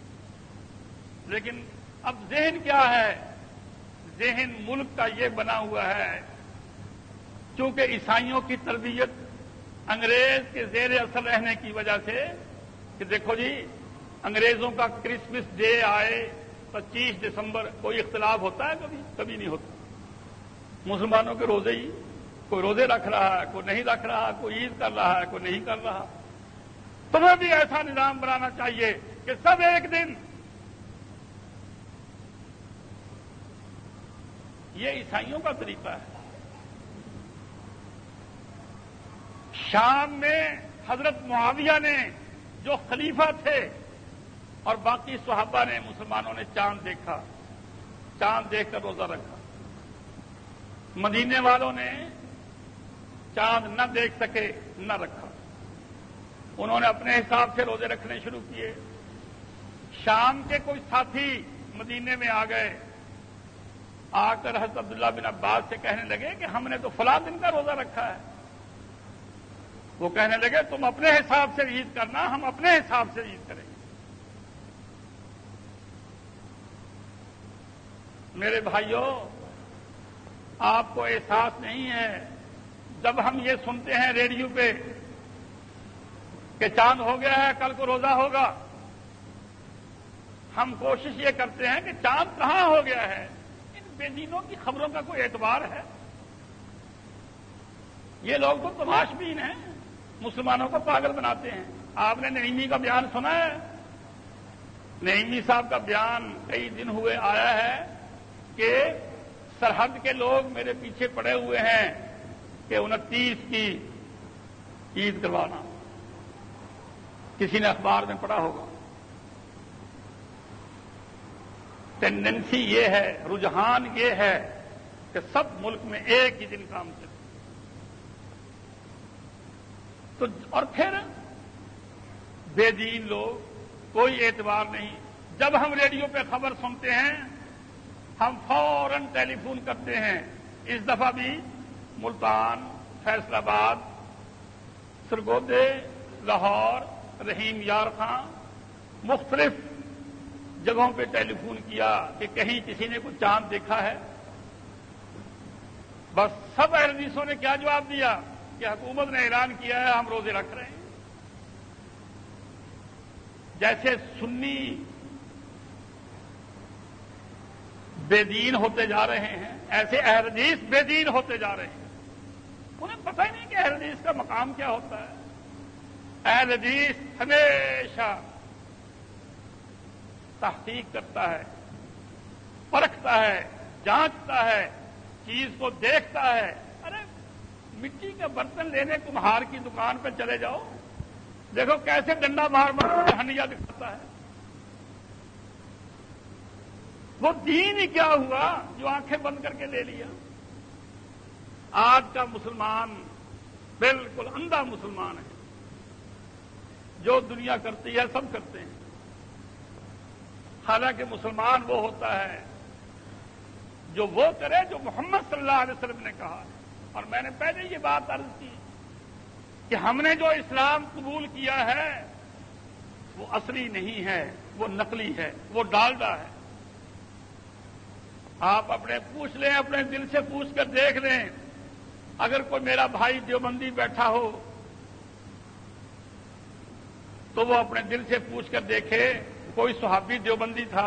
لیکن اب ذہن کیا ہے؟ ذہن ملک کا یہ بنا ہوا ہے، چونکہ عیسائیوں کی تربیت انگریز کے زیر اثر رہنے کی وجہ سے کہ دیکھو جی انگریزوں کا کرسمس ڈے آئے پچیس دسمبر، کوئی اختلاف ہوتا ہے کبھی؟ کبھی نہیں ہوتا۔ مسلمانوں کے روزے ہی، کوئی روزے رکھ رہا ہے، کوئی نہیں رکھ رہا، کوئی عید کر رہا ہے، کوئی نہیں کر رہا۔ تمہیں بھی ایسا نظام بنانا چاہیے کہ سب ایک دن۔ یہ عیسائیوں کا طریقہ ہے۔ شام میں حضرت معاویہ نے جو خلیفہ تھے اور باقی صحابہ نے، مسلمانوں نے چاند دیکھا، چاند دیکھ کر روزہ رکھا۔ مدینے والوں نے چاند نہ دیکھ سکے، نہ رکھا، انہوں نے اپنے حساب سے روزے رکھنے شروع کیے۔ شام کے کوئی ساتھی مدینے میں آ گئے، آ کر حضرت عبداللہ بن عباس سے کہنے لگے کہ ہم نے تو فلاں دن کا روزہ رکھا ہے۔ وہ کہنے لگے تم اپنے حساب سے عید کرنا، ہم اپنے حساب سے عید کریں گے۔ میرے بھائیوں، آپ کو احساس نہیں ہے، جب ہم یہ سنتے ہیں ریڈیو پہ کہ چاند ہو گیا ہے، کل کو روزہ ہوگا، ہم کوشش یہ کرتے ہیں کہ چاند کہاں ہو گیا ہے؟ ان بے دینوں کی خبروں کا کوئی اعتبار ہے؟ یہ لوگ تو تماش بین ہیں، مسلمانوں کو پاگل بناتے ہیں۔ آپ نے نعیمی کا بیان سنا ہے؟ نعیمی صاحب کا بیان کئی دن ہوئے آیا ہے کہ سرحد کے لوگ میرے پیچھے پڑے ہوئے ہیں کہ انتیس کی عید کروانا۔ کسی نے اخبار میں پڑھا ہوگا۔ ٹینڈنسی یہ ہے، رجحان یہ ہے کہ سب ملک میں ایک ہی دن کام چلے۔ تو اور پھر بے دین لوگ، کوئی اعتبار نہیں۔ جب ہم ریڈیو پہ خبر سنتے ہیں ہم فوراً ٹیلی فون کرتے ہیں۔ اس دفعہ بھی ملتان، فیصل آباد، سرگودے، لاہور، رحیم یار خان، مختلف جگہوں پہ ٹیلی فون کیا کہ کہیں کسی نے کوئی چاند دیکھا ہے؟ بس سب اہل حدیثوں نے کیا جواب دیا کہ حکومت نے اعلان کیا ہے، ہم روزے رکھ رہے ہیں۔ جیسے سنی بے دین ہوتے جا رہے ہیں، ایسے اہل حدیث بے دین ہوتے جا رہے ہیں۔ انہیں پتہ ہی نہیں کہ اہل حدیث کا مقام کیا ہوتا ہے۔ اہل حدیث ہمیشہ تحقیق کرتا ہے، پرکھتا ہے، جانچتا ہے، چیز کو دیکھتا ہے۔ ارے مٹی کا برتن لینے کمہار کی دکان پہ چلے جاؤ، دیکھو کیسے ڈنڈا مار مار ہنڈیا دکھاتا ہے۔ وہ دین ہی کیا ہوا جو آنکھیں بند کر کے لے لیا؟ آج کا مسلمان بالکل اندھا مسلمان ہے، جو دنیا کرتی ہے سب کرتے ہیں۔ حالانکہ مسلمان وہ ہوتا ہے جو وہ کرے جو محمد صلی اللہ علیہ وسلم نے کہا ہے۔ اور میں نے پہلے یہ بات عرض کی کہ ہم نے جو اسلام قبول کیا ہے وہ اصلی نہیں ہے، وہ نقلی ہے، وہ ڈالڈا ہے۔ آپ اپنے پوچھ لیں، اپنے دل سے پوچھ کر دیکھ لیں، اگر کوئی میرا بھائی دیوبندی بیٹھا ہو تو وہ اپنے دل سے پوچھ کر دیکھے کوئی صحابی دیوبندی تھا،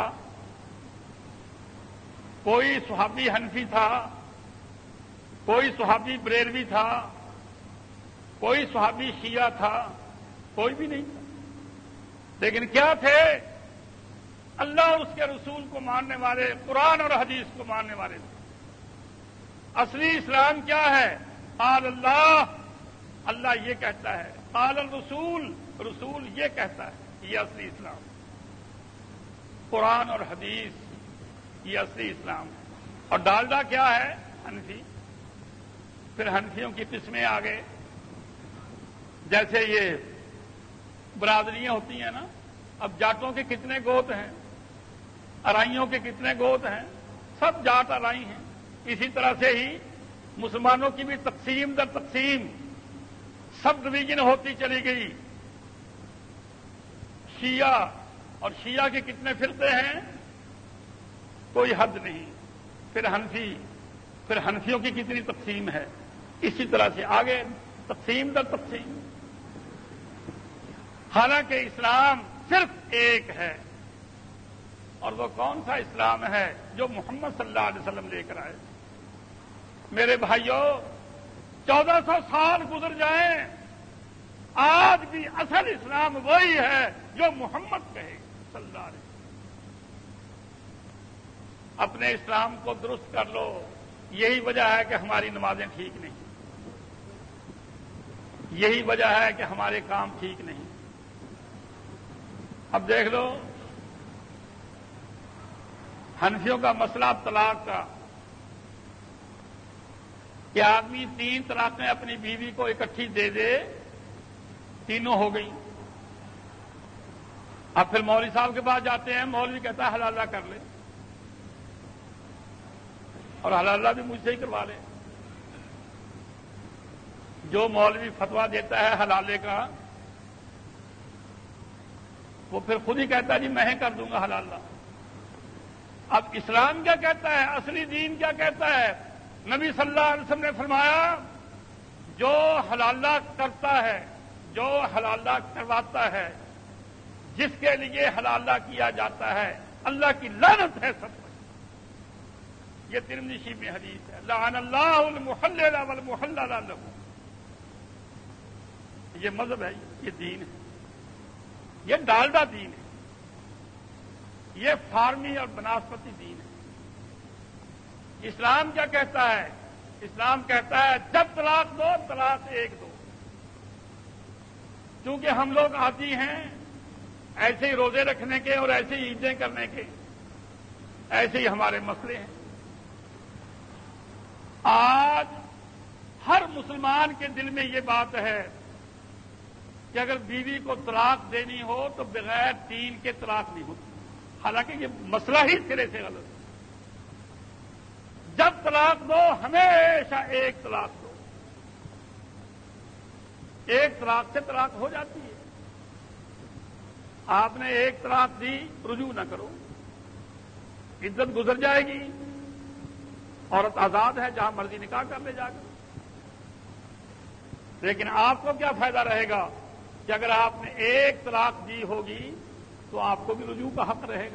کوئی صحابی حنفی تھا، کوئی صحابی بریلوی تھا، کوئی صحابی شیعہ تھا؟ کوئی بھی نہیں تھا۔ لیکن کیا تھے؟ اللہ اور اس کے رسول کو ماننے والے، قرآن اور حدیث کو ماننے والے تھے۔ اصلی اسلام کیا ہے؟ قال اللہ، اللہ یہ کہتا ہے، قال الرسول، رسول یہ کہتا ہے، یہ اصلی اسلام۔ قرآن اور حدیث یہ اصلی اسلام ہے۔ اور ڈالڈا کیا ہے؟ حنفی۔ پھر حنفیوں کی قسمیں آ گئے، جیسے یہ برادریاں ہوتی ہیں نا، اب جاٹوں کے کتنے گوت ہیں، ارائیوں کے کتنے گوت ہیں، سب جاٹ ارائی ہیں. اسی طرح سے ہی مسلمانوں کی بھی تقسیم در تقسیم سب ڈویژن ہوتی چلی گئی. شیعہ، اور شیعہ کے کتنے فرقے ہیں، کوئی حد نہیں. پھر حنفی، پھر حنفیوں کی کتنی تقسیم ہے. اسی طرح سے آگے تقسیم در تقسیم. حالانکہ اسلام صرف ایک ہے، اور وہ کون سا اسلام ہے؟ جو محمد صلی اللہ علیہ وسلم لے کر آئے. میرے بھائیوں، چودہ سو سال گزر جائیں، آج بھی اصل اسلام وہی ہے جو محمد کہے صلی اللہ علیہ وسلم. اپنے اسلام کو درست کر لو. یہی وجہ ہے کہ ہماری نمازیں ٹھیک نہیں، یہی وجہ ہے کہ ہمارے کام ٹھیک نہیں. اب دیکھ لو، حنفیوں کا مسئلہ طلاق کا، کہ آدمی تین طلاقیں اپنی بیوی کو اکٹھی دے دے، تینوں ہو گئی. اب پھر مولوی صاحب کے پاس جاتے ہیں، مولوی کہتا ہے حلالہ کر لے، اور حلالہ بھی مجھ سے ہی کروا لے. جو مولوی فتویٰ دیتا ہے حلالے کا، وہ پھر خود ہی کہتا ہے جی میں کر دوں گا حلالہ. اب اسلام کیا کہتا ہے، اصلی دین کیا کہتا ہے؟ نبی صلی اللہ علیہ وسلم نے فرمایا جو حلالہ کرتا ہے، جو حلالہ کرواتا ہے، جس کے لیے حلالہ کیا جاتا ہے، اللہ کی لعنت ہے سب پر. یہ ترمذی شریف میں حدیث ہے، لعن اللہ المحلل والمحلل له. یہ مذہب ہے، یہ دین ہے، یہ ڈالڈا دین ہے، یہ فارمی اور بناسپتی دین ہے. اسلام کیا کہتا ہے؟ اسلام کہتا ہے جب طلاق دو، طلاق ایک دو. چونکہ ہم لوگ عادی ہیں ایسے ہی روزے رکھنے کے اور ایسے ہی عیدیں کرنے کے، ایسے ہی ہمارے مسئلے ہیں. آج ہر مسلمان کے دل میں یہ بات ہے کہ اگر بیوی کو طلاق دینی ہو تو بغیر تین کے طلاق نہیں ہوتی. حالانکہ یہ مسئلہ ہی سرے سے غلط ہے. جب طلاق دو ہمیشہ ایک طلاق دو. ایک طلاق سے طلاق ہو جاتی ہے. آپ نے ایک طلاق دی، رجوع نہ کرو، عدت گزر جائے گی. عورت آزاد ہے، جہاں مرضی نکاح کر لے جا کر. لیکن آپ کو کیا فائدہ رہے گا کہ اگر آپ نے ایک طلاق دی ہوگی تو آپ کو بھی رجوع کا حق رہے گا.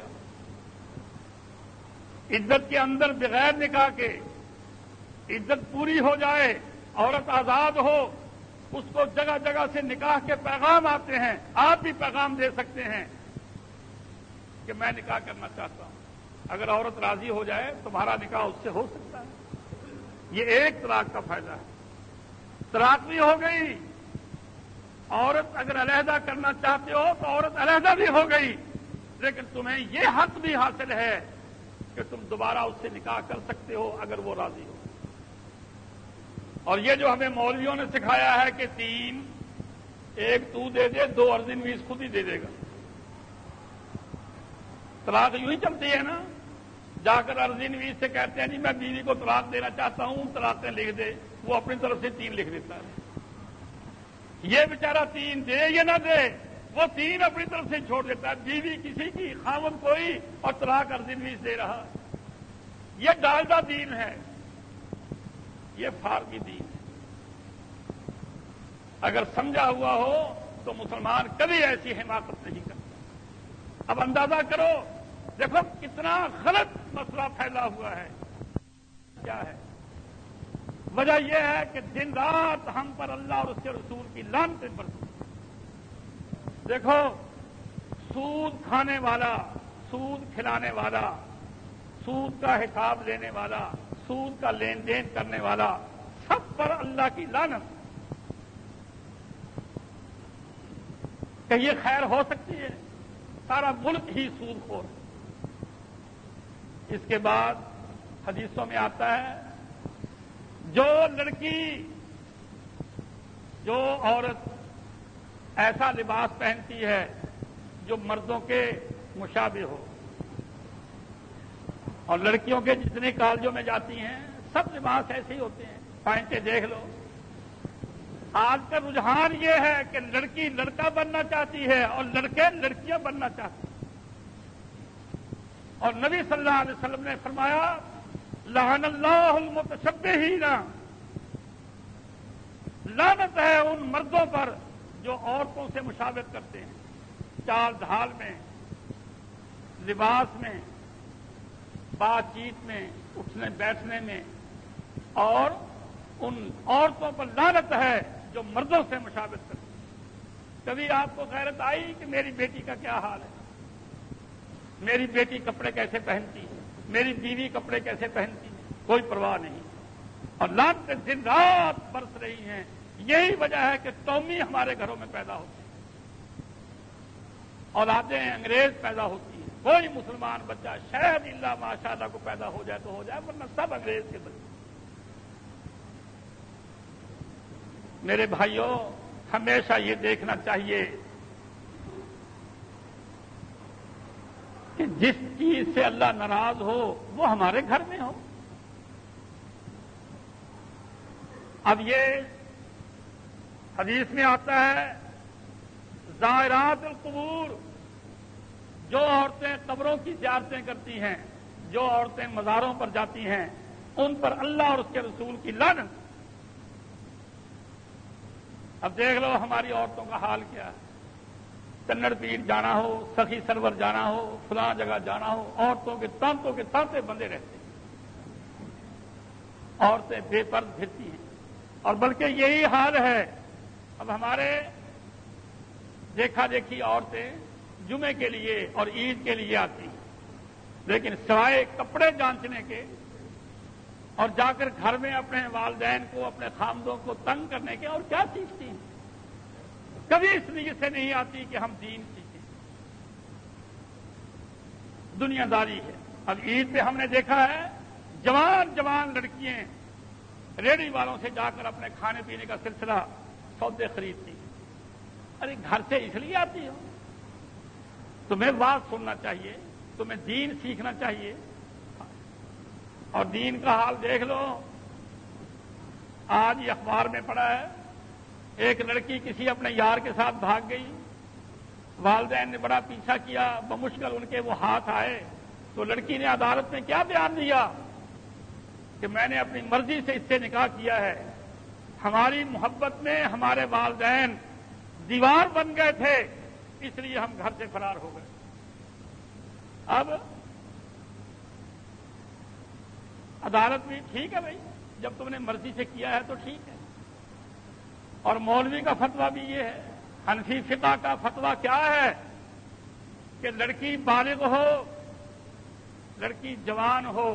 عدت کے اندر بغیر نکاح کے عدت پوری ہو جائے، عورت آزاد ہو، اس کو جگہ جگہ سے نکاح کے پیغام آتے ہیں. آپ بھی پیغام دے سکتے ہیں کہ میں نکاح کرنا چاہتا ہوں. اگر عورت راضی ہو جائے تمہارا نکاح اس سے ہو سکتا ہے. یہ ایک طلاق کا فائدہ ہے. طلاق بھی ہو گئی. عورت اگر علیحدہ کرنا چاہتے ہو تو عورت علیحدہ بھی ہو گئی، لیکن تمہیں یہ حق بھی حاصل ہے کہ تم دوبارہ اس سے نکاح کر سکتے ہو اگر وہ راضی ہو. اور یہ جو ہمیں مولویوں نے سکھایا ہے کہ تین، ایک تو دے دے، دو ارزن ویز خود ہی دے دے گا. طلاق یوں ہی چلتی ہے نا. جا کر ارزن ویز سے کہتے ہیں جی میں بیوی کو طلاق دینا چاہتا ہوں، طلاقیں لکھ دے. وہ اپنی طرف سے تین لکھ دیتا ہے. یہ بیچارہ تین دے یا نہ دے، وہ تین اپنی طرف سے چھوڑ دیتا ہے. بیوی کسی کی، خاوند کوئی، اور طلاق ارزن ویز دے رہا. یہ ڈالڈا دین ہے، یہ فارمی دین ہے. اگر سمجھا ہوا ہو تو مسلمان کبھی ایسی حماقت نہیں کرتا. اب اندازہ کرو، دیکھو کتنا غلط مسئلہ پھیلا ہوا ہے. کیا ہے وجہ؟ یہ ہے کہ دن رات ہم پر اللہ اور اس کے رسول کی لعنتیں برستی. دیکھو، سود کھانے والا، سود کھلانے والا، سود کا حساب لینے والا، سود کا لین دین کرنے والا، سب پر اللہ کی لعنت. کہ یہ خیر ہو سکتی ہے؟ سارا ملک ہی سود خور. اس کے بعد حدیثوں میں آتا ہے جو لڑکی، جو عورت ایسا لباس پہنتی ہے جو مردوں کے مشابہ ہو، اور لڑکیوں کے جتنے کالجوں میں جاتی ہیں سب لباس ایسے ہی ہوتے ہیں، پینٹیں دیکھ لو۔ آج کا رجحان یہ ہے کہ لڑکی لڑکا بننا چاہتی ہے اور لڑکے لڑکیاں بننا چاہتے ہیں، اور نبی صلی اللہ علیہ وسلم نے فرمایا لعن اللہ المتشبہین، لعنت ہے ان مردوں پر جو عورتوں سے مشابہت کرتے ہیں، چال ڈھال میں، لباس میں، بات چیت میں، اٹھنے بیٹھنے میں، اور ان عورتوں پر لعنت ہے جو مردوں سے مشابہت کرتے ہیں۔ کبھی آپ کو غیرت آئی کہ میری بیٹی کا کیا حال ہے، میری بیٹی کپڑے کیسے پہنتی ہے، میری بیوی کپڑے کیسے پہنتی ہے؟ کوئی پرواہ نہیں، اور لعنتیں دن رات برس رہی ہیں۔ یہی وجہ ہے کہ ٹومی ہمارے گھروں میں پیدا ہوتی ہیں، اولادیں انگریز پیدا ہوتی ہیں۔ کوئی مسلمان بچہ شاید اللہ ماشاء اللہ کو پیدا ہو جائے تو ہو جائے، ورنہ سب انگریز کے بچے۔ میرے بھائیوں، ہمیشہ یہ دیکھنا چاہیے کہ جس چیز سے اللہ ناراض ہو وہ ہمارے گھر میں ہو۔ اب یہ حدیث میں آتا ہے زائرات القبور، جو عورتیں قبروں کی زیارتیں کرتی ہیں، جو عورتیں مزاروں پر جاتی ہیں، ان پر اللہ اور اس کے رسول کی لعنت۔ اب دیکھ لو ہماری عورتوں کا حال کیا ہے، کنڑ پیر جانا ہو، سخی سرور جانا ہو، فلاں جگہ جانا ہو، عورتوں کے تانتوں کے تانتے بندے رہتے ہیں، عورتیں بے پرد پھرتی ہیں، اور بلکہ یہی حال ہے۔ اب ہمارے دیکھا دیکھی عورتیں جمعے کے لیے اور عید کے لیے آتی ہیں، لیکن سوائے کپڑے جانچنے کے اور جا کر گھر میں اپنے والدین کو، اپنے خامدوں کو تنگ کرنے کے اور کیا سیکھتی ہیں؟ کبھی اس لیے سے نہیں آتی کہ ہم دین سیکھیں، دنیا داری ہے۔ اب عید پہ ہم نے دیکھا ہے جوان جوان لڑکیاں ریڑھی والوں سے جا کر اپنے کھانے پینے کا سلسلہ سودے خریدتی ہیں۔ ارے گھر سے اس لیے آتی ہو، تمہیں بات سننا چاہیے، تمہیں دین سیکھنا چاہیے، اور دین کا حال دیکھ لو۔ آج یہ اخبار میں پڑا ہے ایک لڑکی کسی اپنے یار کے ساتھ بھاگ گئی، والدین نے بڑا پیچھا کیا، بمشکل ان کے وہ ہاتھ آئے تو لڑکی نے عدالت میں کیا بیان دیا کہ میں نے اپنی مرضی سے اس سے نکاح کیا ہے، ہماری محبت میں ہمارے والدین دیوار بن گئے تھے، اس لیے ہم گھر سے فرار ہو گئے۔ اب عدالت بھی ٹھیک ہے بھائی، جب تم نے مرضی سے کیا ہے تو ٹھیک ہے، اور مولوی کا فتویٰ بھی یہ ہے، حنفی فقہ کا فتویٰ کیا ہے کہ لڑکی بالغ ہو، لڑکی جوان ہو،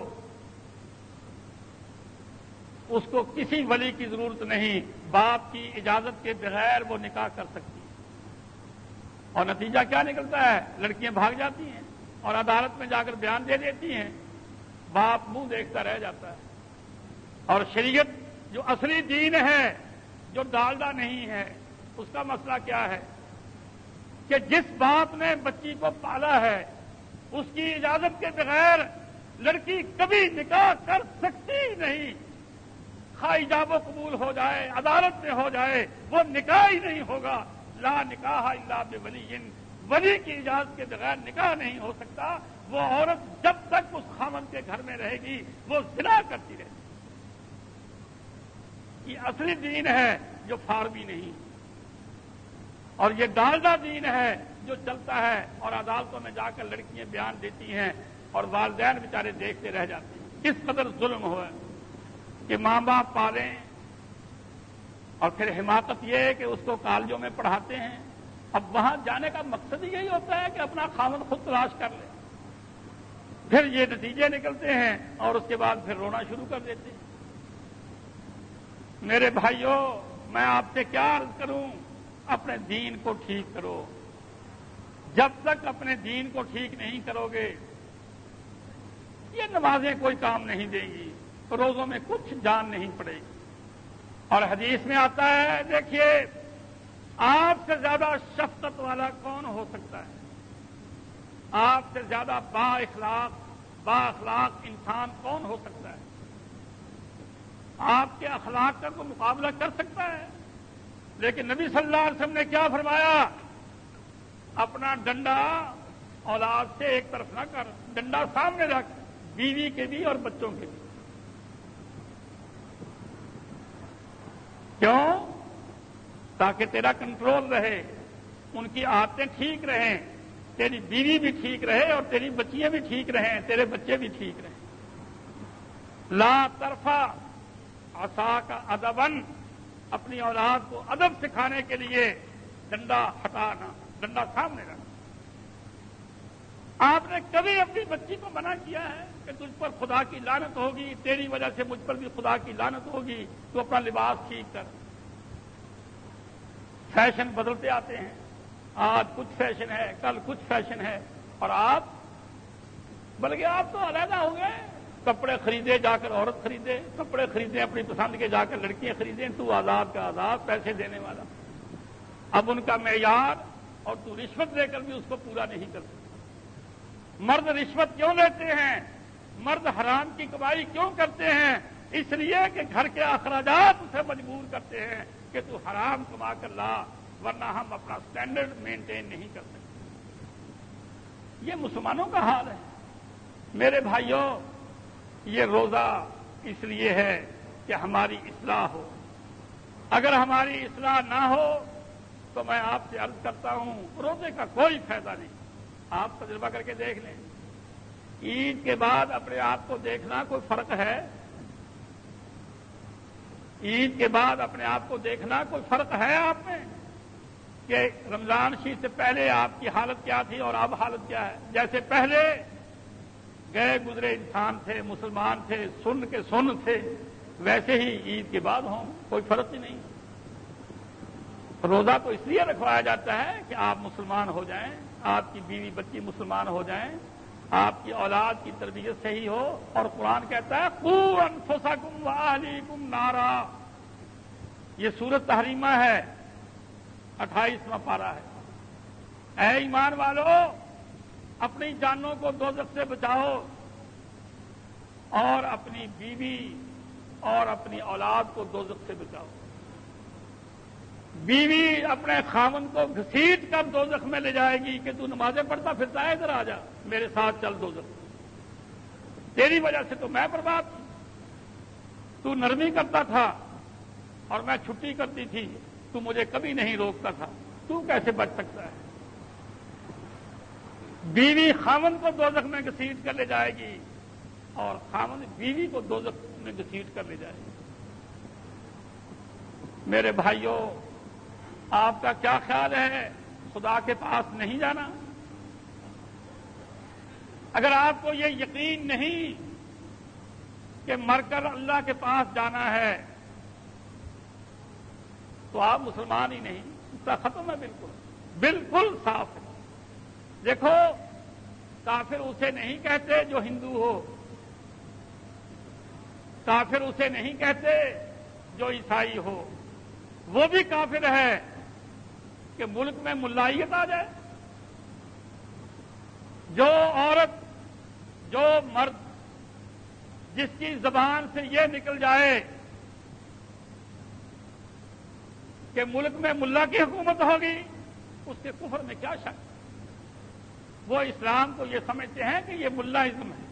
اس کو کسی ولی کی ضرورت نہیں، باپ کی اجازت کے بغیر وہ نکاح کر سکتی ہے۔ اور نتیجہ کیا نکلتا ہے؟ لڑکیاں بھاگ جاتی ہیں اور عدالت میں جا کر بیان دے دیتی ہیں، باپ منہ دیکھتا رہ جاتا ہے۔ اور شریعت جو اصلی دین ہے، جو ڈالڈا نہیں ہے، اس کا مسئلہ کیا ہے کہ جس باپ نے بچی کو پالا ہے اس کی اجازت کے بغیر لڑکی کبھی نکاح کر سکتی نہیں، خواہ ایجاب و قبول ہو جائے، عدالت میں ہو جائے، وہ نکاح ہی نہیں ہوگا۔ لا نکاح الا بولی، ولی کی اجازت کے بغیر نکاح نہیں ہو سکتا۔ وہ عورت جب تک اس خاوند کے گھر میں رہے گی وہ زنا کرتی رہے گی۔ یہ اصلی دین ہے جو فارمی نہیں، اور یہ ڈالڈا دین ہے جو چلتا ہے، اور عدالتوں میں جا کر لڑکیاں بیان دیتی ہیں اور والدین بیچارے دیکھتے رہ جاتے ہیں۔ کس قدر ظلم ہوا ہے کہ ماں باپ پالیں، اور پھر حماقت یہ ہے کہ اس کو کالجوں میں پڑھاتے ہیں۔ اب وہاں جانے کا مقصد یہی ہوتا ہے کہ اپنا خاوند خود تلاش کر لے، پھر یہ نتیجے نکلتے ہیں اور اس کے بعد پھر رونا شروع کر دیتے ہیں۔ میرے بھائیوں، میں آپ سے کیا عرض کروں، اپنے دین کو ٹھیک کرو۔ جب تک اپنے دین کو ٹھیک نہیں کرو گے، یہ نمازیں کوئی کام نہیں دیں گی، روزوں میں کچھ جان نہیں پڑے گی۔ اور حدیث میں آتا ہے، دیکھیے آپ سے زیادہ شفقت والا کون ہو سکتا ہے؟ آپ سے زیادہ با اخلاق با اخلاق انسان کون ہو سکتا ہے؟ آپ کے اخلاق کا کوئی مقابلہ کر سکتا ہے؟ لیکن نبی صلی اللہ علیہ وسلم نے کیا فرمایا؟ اپنا ڈنڈا اولاد سے ایک طرف نہ کر، ڈنڈا سامنے رکھ، بیوی کے بھی اور بچوں کے بھی۔ کیوں؟ تاکہ تیرا کنٹرول رہے، ان کی عادتیں ٹھیک رہیں، تیری بیوی بھی ٹھیک رہے اور تیری بچیاں بھی ٹھیک رہیں، تیرے بچے بھی ٹھیک رہیں۔ لا ترفع عصاک ادبا، اپنی اولاد کو ادب سکھانے کے لیے ڈنڈا ہٹانا، ڈنڈا سامنے رکھنا۔ آپ نے کبھی اپنی بچی کو منع کیا ہے کہ تجھ پر خدا کی لعنت ہوگی، تیری وجہ سے مجھ پر بھی خدا کی لعنت ہوگی، تو اپنا لباس ٹھیک کر؟ فیشن بدلتے آتے ہیں، آج کچھ فیشن ہے، کل کچھ فیشن ہے، اور آپ بلکہ آپ تو علیحدہ ہو گئے۔ کپڑے خریدے جا کر عورت خریدے، کپڑے خریدے اپنی پسند کے جا کر لڑکیاں خریدیں، تو آزاد کا آزاد، پیسے دینے والا۔ اب ان کا معیار، اور تو رشوت دے کر بھی اس کو پورا نہیں کر سکتا۔ مرد رشوت کیوں لیتے ہیں؟ مرد حرام کی کمائی کیوں کرتے ہیں؟ اس لیے کہ گھر کے اخراجات اسے مجبور کرتے ہیں کہ تو حرام کما کر لا، ورنہ ہم اپنا سٹینڈرڈ مینٹین نہیں کر سکتے۔ یہ مسلمانوں کا حال ہے۔ میرے بھائیوں، یہ روزہ اس لیے ہے کہ ہماری اصلاح ہو۔ اگر ہماری اصلاح نہ ہو تو میں آپ سے عرض کرتا ہوں، روزے کا کوئی فائدہ نہیں۔ آپ تجربہ کر کے دیکھ لیں، عید کے بعد اپنے آپ کو دیکھنا کوئی فرق ہے؟ عید کے بعد اپنے آپ کو دیکھنا کوئی فرق ہے آپ میں؟ کہ رمضان شریف سے پہلے آپ کی حالت کیا تھی اور اب حالت کیا ہے؟ جیسے پہلے گئے گزرے انسان تھے، مسلمان تھے، سن کے سن تھے، ویسے ہی عید کے بعد ہوں، کوئی فرق ہی نہیں۔ روزہ تو اس لیے رکھوایا جاتا ہے کہ آپ مسلمان ہو جائیں، آپ کی بیوی بچی مسلمان ہو جائیں، آپ کی اولاد کی تربیت صحیح ہو، اور قرآن کہتا ہے قوا انفسکم واہلیکم نارا۔ یہ سورۃ تحریمہ ہے، اٹھائیسواں پارہ ہے۔ اے ایمان والو، اپنی جانوں کو دوزخ سے بچاؤ، اور اپنی بیوی اور اپنی اولاد کو دوزخ سے بچاؤ۔ بیوی اپنے خاوند کو گھسیٹ کر دوزخ میں لے جائے گی کہ تو نمازیں پڑھتا پھرتا ہے، ادھر آ جا میرے ساتھ چل دوزخ، تیری وجہ سے تو میں برباد تھی، تو نرمی کرتا تھا اور میں چھٹی کرتی تھی، تو مجھے کبھی نہیں روکتا تھا، تو کیسے بچ سکتا ہے؟ بیوی خاوند کو دوزخ میں گھسیٹ کر لے جائے گی اور خاوند بیوی کو دوزخ میں گھسیٹ کر لے جائے گی۔ میرے بھائیوں، آپ کا کیا خیال ہے؟ خدا کے پاس نہیں جانا؟ اگر آپ کو یہ یقین نہیں کہ مر کر اللہ کے پاس جانا ہے تو آپ مسلمان ہی نہیں، اس کا ختم ہے، بالکل بالکل صاف ہے۔ دیکھو، کافر اسے نہیں کہتے جو ہندو ہو، کافر اسے نہیں کہتے جو عیسائی ہو، وہ بھی کافر ہے کہ ملک میں ملائیت آ جائے۔ جو عورت، جو مرد جس کی زبان سے یہ نکل جائے کہ ملک میں ملا کی حکومت ہوگی، اس کے کفر میں کیا شک؟ وہ اسلام کو یہ سمجھتے ہیں کہ یہ ملاازم ہے۔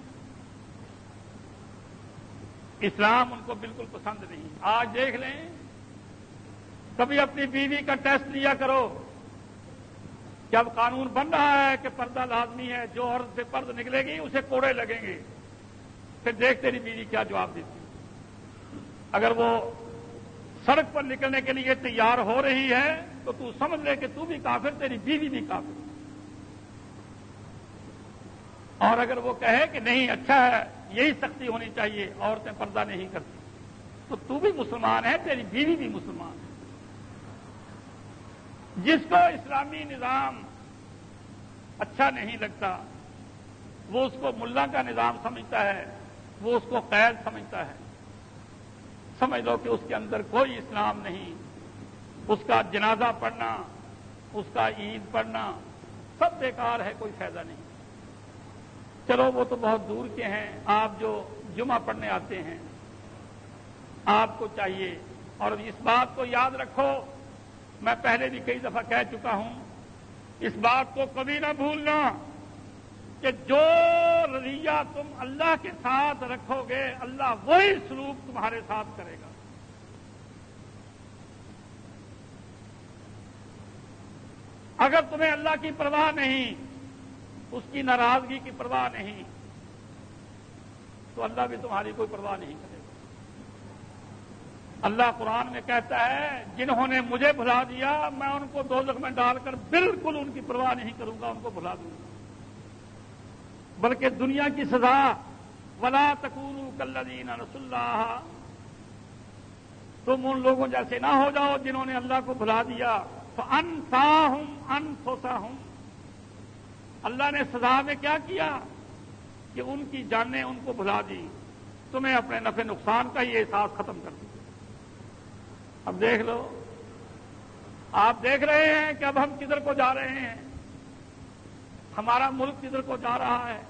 اسلام ان کو بالکل پسند نہیں۔ آج دیکھ لیں، کبھی اپنی بیوی کا ٹیسٹ لیا کرو، جب قانون بن رہا ہے کہ پردہ لازمی ہے، جو عورت سے پرد نکلے گی اسے کوڑے لگیں گے، پھر دیکھ تیری بیوی کیا جواب دیتی ہے۔ اگر وہ سڑک پر نکلنے کے لیے تیار ہو رہی ہے تو تو سمجھ لے کہ تو بھی کافر، تیری بیوی بھی کافر۔ اور اگر وہ کہے کہ نہیں اچھا ہے، یہی سختی ہونی چاہیے، عورتیں پردہ نہیں کرتی، تو تو بھی مسلمان ہے، تیری بیوی بھی مسلمان ہے۔ جس کو اسلامی نظام اچھا نہیں لگتا، وہ اس کو ملا کا نظام سمجھتا ہے، وہ اس کو قید سمجھتا ہے۔ سمجھ لو کہ اس کے اندر کوئی اسلام نہیں، اس کا جنازہ پڑھنا، اس کا عید پڑھنا سب بیکار ہے، کوئی فائدہ نہیں۔ چلو وہ تو بہت دور کے ہیں، آپ جو جمعہ پڑھنے آتے ہیں آپ کو چاہیے، اور اس بات کو یاد رکھو، میں پہلے بھی کئی دفعہ کہہ چکا ہوں، اس بات کو کبھی نہ بھولنا کہ جو رویہ تم اللہ کے ساتھ رکھو گے اللہ وہی سلوک تمہارے ساتھ کرے گا۔ اگر تمہیں اللہ کی پرواہ نہیں، اس کی ناراضگی کی پرواہ نہیں، تو اللہ بھی تمہاری کوئی پرواہ نہیں کرے گا۔ اللہ قرآن میں کہتا ہے جنہوں نے مجھے بھلا دیا میں ان کو دوزخ میں ڈال کر بالکل ان کی پرواہ نہیں کروں گا، ان کو بھلا دوں گا۔ بلکہ دنیا کی سزا ولا تکونوا کالذین نسوا اللہ، تم ان لوگوں جیسے نہ ہو جاؤ جنہوں نے اللہ کو بھلا دیا، فانساہم انفسہم، اللہ نے سزا میں کیا کیا کہ ان کی جانیں ان کو بھلا دی، تمہیں اپنے نفع نقصان کا یہ احساس ختم کر دیا۔ اب دیکھ لو، آپ دیکھ رہے ہیں کہ اب ہم کدھر کو جا رہے ہیں، ہمارا ملک کدھر کو جا رہا ہے،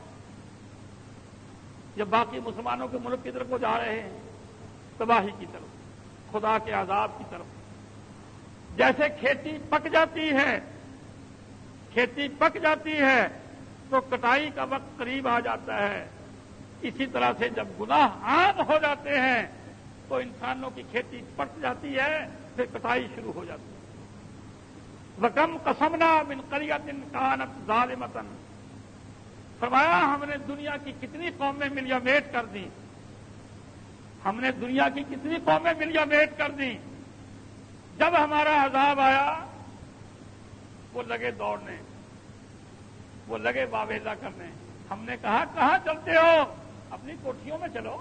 یا باقی مسلمانوں کے ملک کدھر کو جا رہے ہیں، تباہی کی طرف، خدا کے عذاب کی طرف۔ جیسے کھیتی پک جاتی ہے کھیتی پک جاتی ہے تو کٹائی کا وقت قریب آ جاتا ہے، اسی طرح سے جب گناہ عام ہو جاتے ہیں تو انسانوں کی کھیتی پک جاتی ہے، پھر کٹائی شروع ہو جاتی ہے۔ وَكَمْ قَسَمْنَا مِنْ قَرْيَةٍ كَانَتْ ظَالِمَةً، فرمایا ہم نے دنیا کی کتنی قومیں ملیا میٹ کر دیں، ہم نے دنیا کی کتنی قومیں ملیا میٹ کر دیں، جب ہمارا عذاب آیا وہ لگے دوڑنے، وہ لگے واویلا کرنے۔ ہم نے کہا کہاں چلتے ہو؟ اپنی کوٹھیوں میں چلو،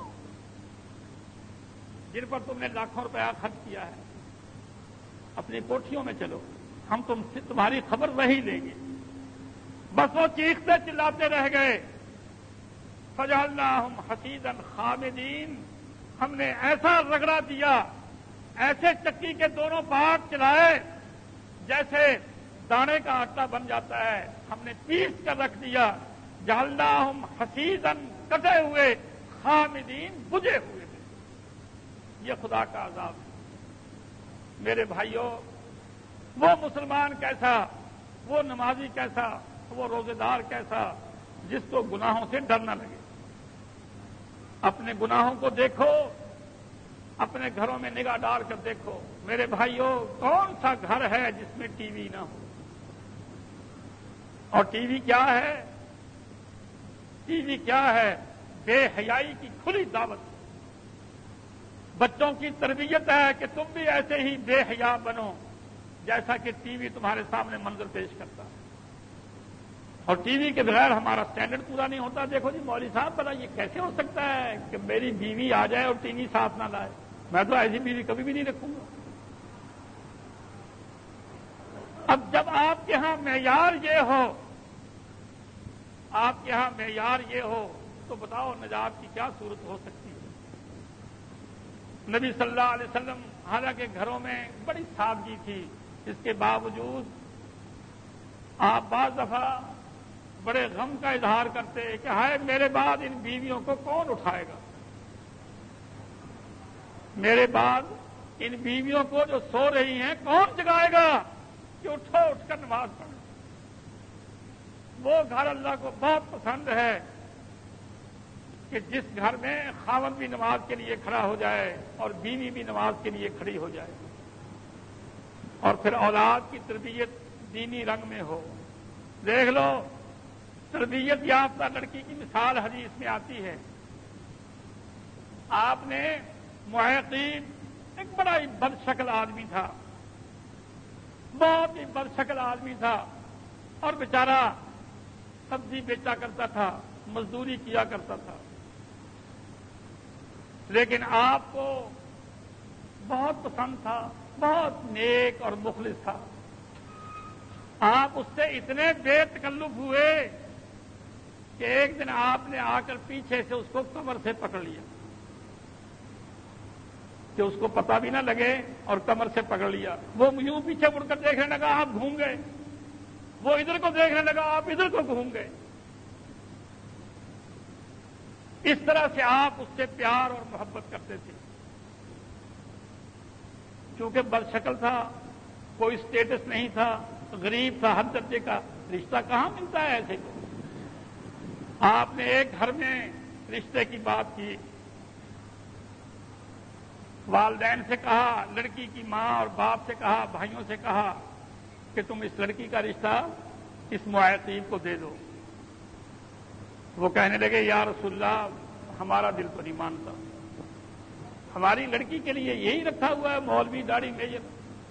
جن پر تم نے لاکھوں روپیہ خرچ کیا ہے، اپنی کوٹھیوں میں چلو، ہم تم سے تمہاری خبر وہی لیں گے۔ بس وہ چیختے چلاتے رہ گئے، فجعلناہم حصیدا خامدین، ہم نے ایسا رگڑا دیا، ایسے چکی کے دونوں پارٹ چلائے جیسے دانے کا آٹا بن جاتا ہے، ہم نے پیس کر رکھ دیا، جعلناہم حصیدا، کٹے ہوئے، خامدین، بجھے ہوئے تھے۔ یہ خدا کا عذاب ہے۔ میرے بھائیوں، وہ مسلمان کیسا، وہ نمازی کیسا، وہ روزے دار کیسا جس کو گناہوں سے ڈر نہ لگے۔ اپنے گناہوں کو دیکھو، اپنے گھروں میں نگاہ ڈال کر دیکھو۔ میرے بھائیوں، کون سا گھر ہے جس میں ٹی وی نہ ہو؟ اور ٹی وی کیا ہے؟ ٹی وی کیا ہے؟ بے حیائی کی کھلی دعوت۔ بچوں کی تربیت ہے کہ تم بھی ایسے ہی بے حیا بنو جیسا کہ ٹی وی تمہارے سامنے منظر پیش کرتا ہے۔ اور ٹی وی کے بغیر ہمارا سٹینڈرڈ پورا نہیں ہوتا۔ دیکھو جی مولوی صاحب، بتا یہ کیسے ہو سکتا ہے کہ میری بیوی آ جائے اور ٹی وی ساتھ نہ لائے؟ میں تو ایسی بیوی کبھی بھی نہیں رکھوں گا۔ اب جب آپ کے ہاں معیار یہ ہو، آپ کے ہاں معیار یہ ہو تو بتاؤ نجات کی کیا صورت ہو سکتی ہے؟ نبی صلی اللہ علیہ وسلم حالانکہ گھروں میں بڑی سادگی تھی، اس کے باوجود آپ بعض دفعہ بڑے غم کا اظہار کرتے کہ ہائے میرے بعد ان بیویوں کو کون اٹھائے گا، میرے بعد ان بیویوں کو جو سو رہی ہیں کون جگائے گا کہ اٹھو، اٹھ کر نماز پڑھو۔ وہ گھر اللہ کو بہت پسند ہے کہ جس گھر میں خاوند بھی نماز کے لیے کھڑا ہو جائے اور بیوی بھی نماز کے لیے کھڑی ہو جائے، اور پھر اولاد کی تربیت دینی رنگ میں ہو۔ دیکھ لو، تربیت یافتہ لڑکی کی مثال حدیث میں آتی ہے۔ آپ نے محقین، ایک بڑا ہی بد شکل آدمی تھا، بہت ہی بد شکل آدمی تھا، اور بیچارہ سبزی بیچا کرتا تھا، مزدوری کیا کرتا تھا، لیکن آپ کو بہت پسند تھا، بہت نیک اور مخلص تھا۔ آپ اس سے اتنے بے تکلف ہوئے کہ ایک دن آپ نے آ کر پیچھے سے اس کو کمر سے پکڑ لیا کہ اس کو پتہ بھی نہ لگے اور کمر سے پکڑ لیا. وہ یوں پیچھے مڑ کر دیکھنے لگا آپ گھوم گئے, وہ ادھر کو دیکھنے لگا آپ ادھر کو گھوم گئے. اس طرح سے آپ اس سے پیار اور محبت کرتے تھے. چونکہ بد شکل تھا, کوئی اسٹیٹس نہیں تھا, غریب تھا, ہر درجے کا, رشتہ کہاں ملتا ہے ایسے کو. آپ نے ایک گھر میں رشتے کی بات کی, والدین سے کہا, لڑکی کی ماں اور باپ سے کہا, بھائیوں سے کہا کہ تم اس لڑکی کا رشتہ اس معیقیب کو دے دو. وہ کہنے لگے یا رسول اللہ ہمارا دل تو نہیں مانتا, ہماری لڑکی کے لیے یہی رکھا ہوا ہے مولوی داڑھی میجر.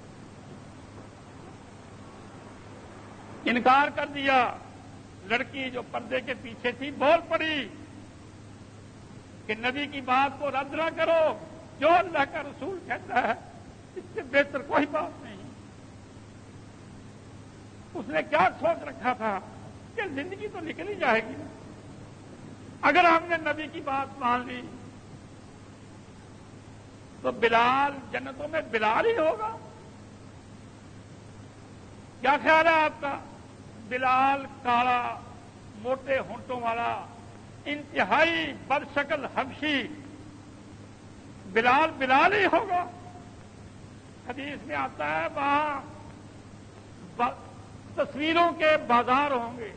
انکار کر دیا. لڑکی جو پردے کے پیچھے تھی بول پڑی کہ نبی کی بات کو رد نہ کرو, جو اللہ کا رسول کہتا ہے اس سے بہتر کوئی بات نہیں. اس نے کیا سوچ رکھا تھا کہ زندگی تو نکل ہی جائے گی, اگر ہم نے نبی کی بات مان لی تو بلال جنتوں میں بلال ہی ہوگا. کیا خیال ہے آپ کا؟ بلال کالا, موٹے ہونٹوں والا, انتہائی بدشکل حبشی, بلال بلال ہی ہوگا. حدیث میں آتا ہے وہاں تصویروں کے بازار ہوں گے,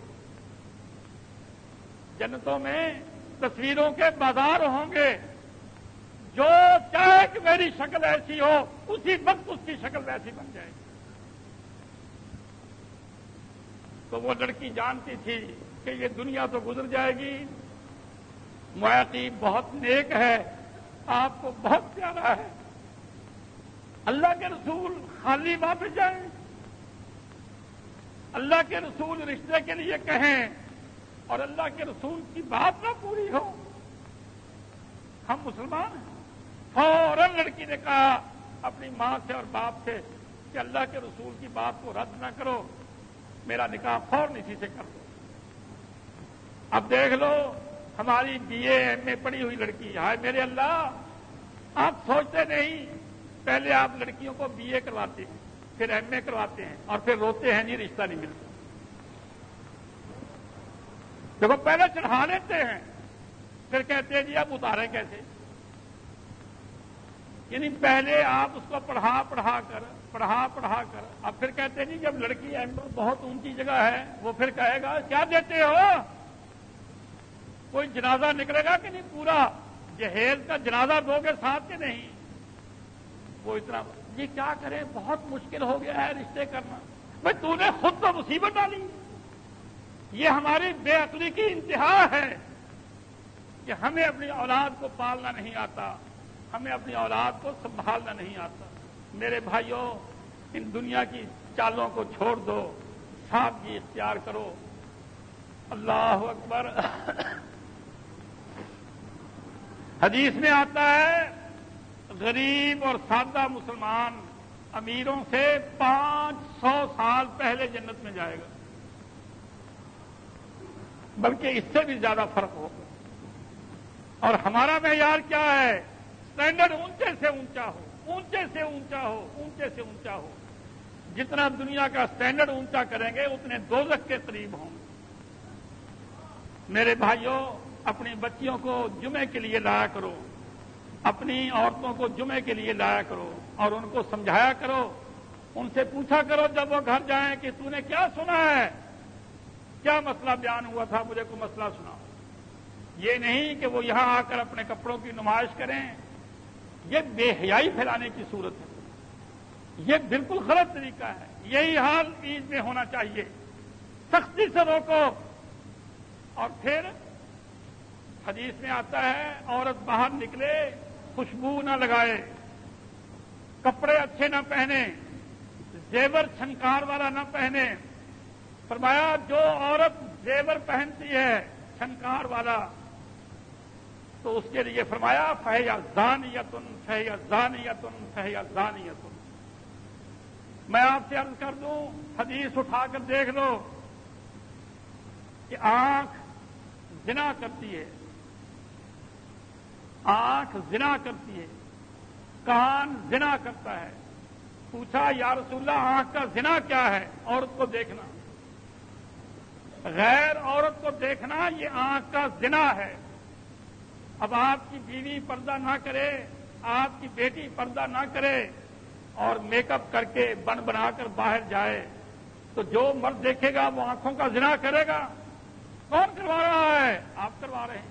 جنتوں میں تصویروں کے بازار ہوں گے. جو چاہے کہ میری شکل ایسی ہو اسی وقت اس کی شکل ویسی بن جائے گی. تو وہ لڑکی جانتی تھی کہ یہ دنیا تو گزر جائے گی, معیقیب بہت نیک ہے, آپ کو بہت پیارا ہے, اللہ کے رسول خالی واپس جائیں, اللہ کے رسول رشتے کے لیے کہیں اور اللہ کے رسول کی بات نہ پوری ہو. ہم مسلمان ہیں. فوراً لڑکی نے کہا اپنی ماں سے اور باپ سے کہ اللہ کے رسول کی بات کو رد نہ کرو, میرا نکاح فوراً اسی سے کر دو. اب دیکھ لو ہماری بی اے ایم اے پڑھی ہوئی لڑکی, ہائے میرے اللہ, آپ سوچتے نہیں, پہلے آپ لڑکیوں کو بی اے کرواتے ہیں, پھر ایم اے کرواتے ہیں اور پھر روتے ہیں جی رشتہ نہیں ملتا. دیکھو پہلے چڑھا لیتے ہیں پھر کہتے ہیں جی اب اتارے کیسے. یعنی پہلے آپ اس کو پڑھا پڑھا کر پڑھا پڑھا کر اب پھر کہتے ہیں جی جب لڑکی ایم اے بہت اونچی جگہ ہے, وہ پھر کہے گا کیا دیتے ہو, کوئی جنازہ نکلے گا کہ نہیں, پورا جہیز کا جنازہ دو گے ساتھ کے نہیں. وہ اتنا جی کیا کریں, بہت مشکل ہو گیا ہے رشتے کرنا. بھائی تو نے خود تو مصیبت ڈالی. یہ ہماری بے عقلی کی انتہا ہے کہ ہمیں اپنی اولاد کو پالنا نہیں آتا, ہمیں اپنی اولاد کو سنبھالنا نہیں آتا. میرے بھائیوں, ان دنیا کی چالوں کو چھوڑ دو, سادگی اختیار کرو. اللہ اکبر. حدیث میں آتا ہے غریب اور سادہ مسلمان امیروں سے پانچ سو سال پہلے جنت میں جائے گا, بلکہ اس سے بھی زیادہ فرق ہوگا. اور ہمارا معیار کیا ہے؟ اسٹینڈرڈ اونچے سے اونچا ہو, اونچے سے اونچا ہو, اونچے سے اونچا ہو. جتنا دنیا کا اسٹینڈرڈ اونچا کریں گے اتنے دوزخ کے قریب ہوں گے. میرے بھائیوں, اپنی بچیوں کو جمعے کے لیے لایا کرو, اپنی عورتوں کو جمعے کے لیے لایا کرو اور ان کو سمجھایا کرو. ان سے پوچھا کرو جب وہ گھر جائیں کہ تو نے کیا سنا ہے, کیا مسئلہ بیان ہوا تھا, مجھے کوئی مسئلہ سناؤ. یہ نہیں کہ وہ یہاں آ کر اپنے کپڑوں کی نمائش کریں, یہ بے حیائی پھیلانے کی صورت ہے, یہ بالکل غلط طریقہ ہے. یہی حال عید میں ہونا چاہیے, سختی سے روکو. اور پھر حدیث میں آتا ہے عورت باہر نکلے خوشبو نہ لگائے, کپڑے اچھے نہ پہنے, زیور چھنکار والا نہ پہنے. فرمایا جو عورت زیور پہنتی ہے چھنکار والا تو اس کے لیے فرمایا فہیا زانیتن فہیا زانیتن فہیا زانیتن. میں آپ سے عرض کر دوں, حدیث اٹھا کر دیکھ لو کہ آنکھ زنا کرتی ہے, آنکھ زنا کرتی ہے, کان زنا کرتا ہے. پوچھا یا رسول اللہ آنکھ کا زنا کیا ہے؟ عورت کو دیکھنا. غیر عورت کو دیکھنا یہ آنکھ کا زنا ہے. اب آپ کی بیوی پردہ نہ کرے، آپ کی بیٹی پردہ نہ کرے اور میک اپ کر کے بن بنا کر باہر جائے تو جو مرد دیکھے گا وہ آنکھوں کا زنا کرے گا. کون کروا رہا ہے؟ آپ کروا رہے ہیں.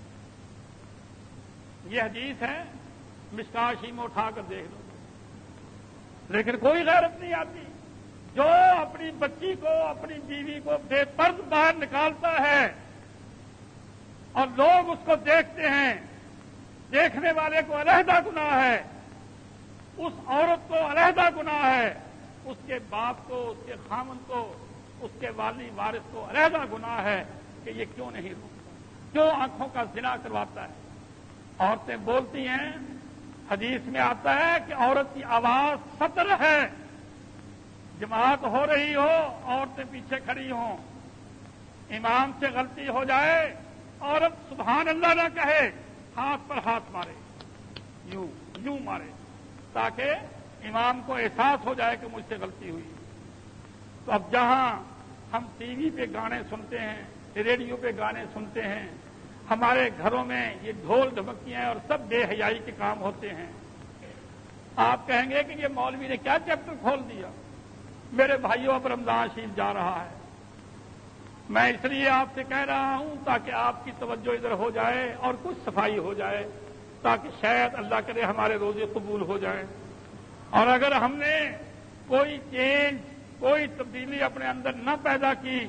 یہ حدیث ہے، مشکاہ میں اٹھا کر دیکھ لو. لیکن کوئی غیرت نہیں آتی. جو اپنی بچی کو، اپنی بیوی کو بے پرد باہر نکالتا ہے اور لوگ اس کو دیکھتے ہیں، دیکھنے والے کو علیحدہ گناہ ہے، اس عورت کو علیحدہ گناہ ہے، اس کے باپ کو، اس کے خامن کو، اس کے والی وارث کو علیحدہ گناہ ہے کہ یہ کیوں نہیں روکتا، کیوں آنکھوں کا زنا کرواتا ہے. عورتیں بولتی ہیں، حدیث میں آتا ہے کہ عورت کی آواز سطر ہے. جماعت ہو رہی ہو، عورتیں پیچھے کھڑی ہوں، امام سے غلطی ہو جائے، عورت سبحان اللہ نہ کہے، ہاتھ پر ہاتھ مارے، یوں یوں مارے تاکہ امام کو احساس ہو جائے کہ مجھ سے غلطی ہوئی. تو اب جہاں ہم ٹی وی پہ گانے سنتے ہیں، ریڈیو پہ گانے سنتے ہیں، ہمارے گھروں میں یہ ڈھول ڈھمکیاں اور سب بے حیائی کے کام ہوتے ہیں. آپ کہیں گے کہ یہ مولوی نے کیا چیپٹر کھول دیا؟ میرے بھائیوں، اب رمضان شریف جا رہا ہے. میں اس لیے آپ سے کہہ رہا ہوں تاکہ آپ کی توجہ ادھر ہو جائے اور کچھ صفائی ہو جائے، تاکہ شاید اللہ کرے ہمارے روزے قبول ہو جائیں. اور اگر ہم نے کوئی چینج، کوئی تبدیلی اپنے اندر نہ پیدا کی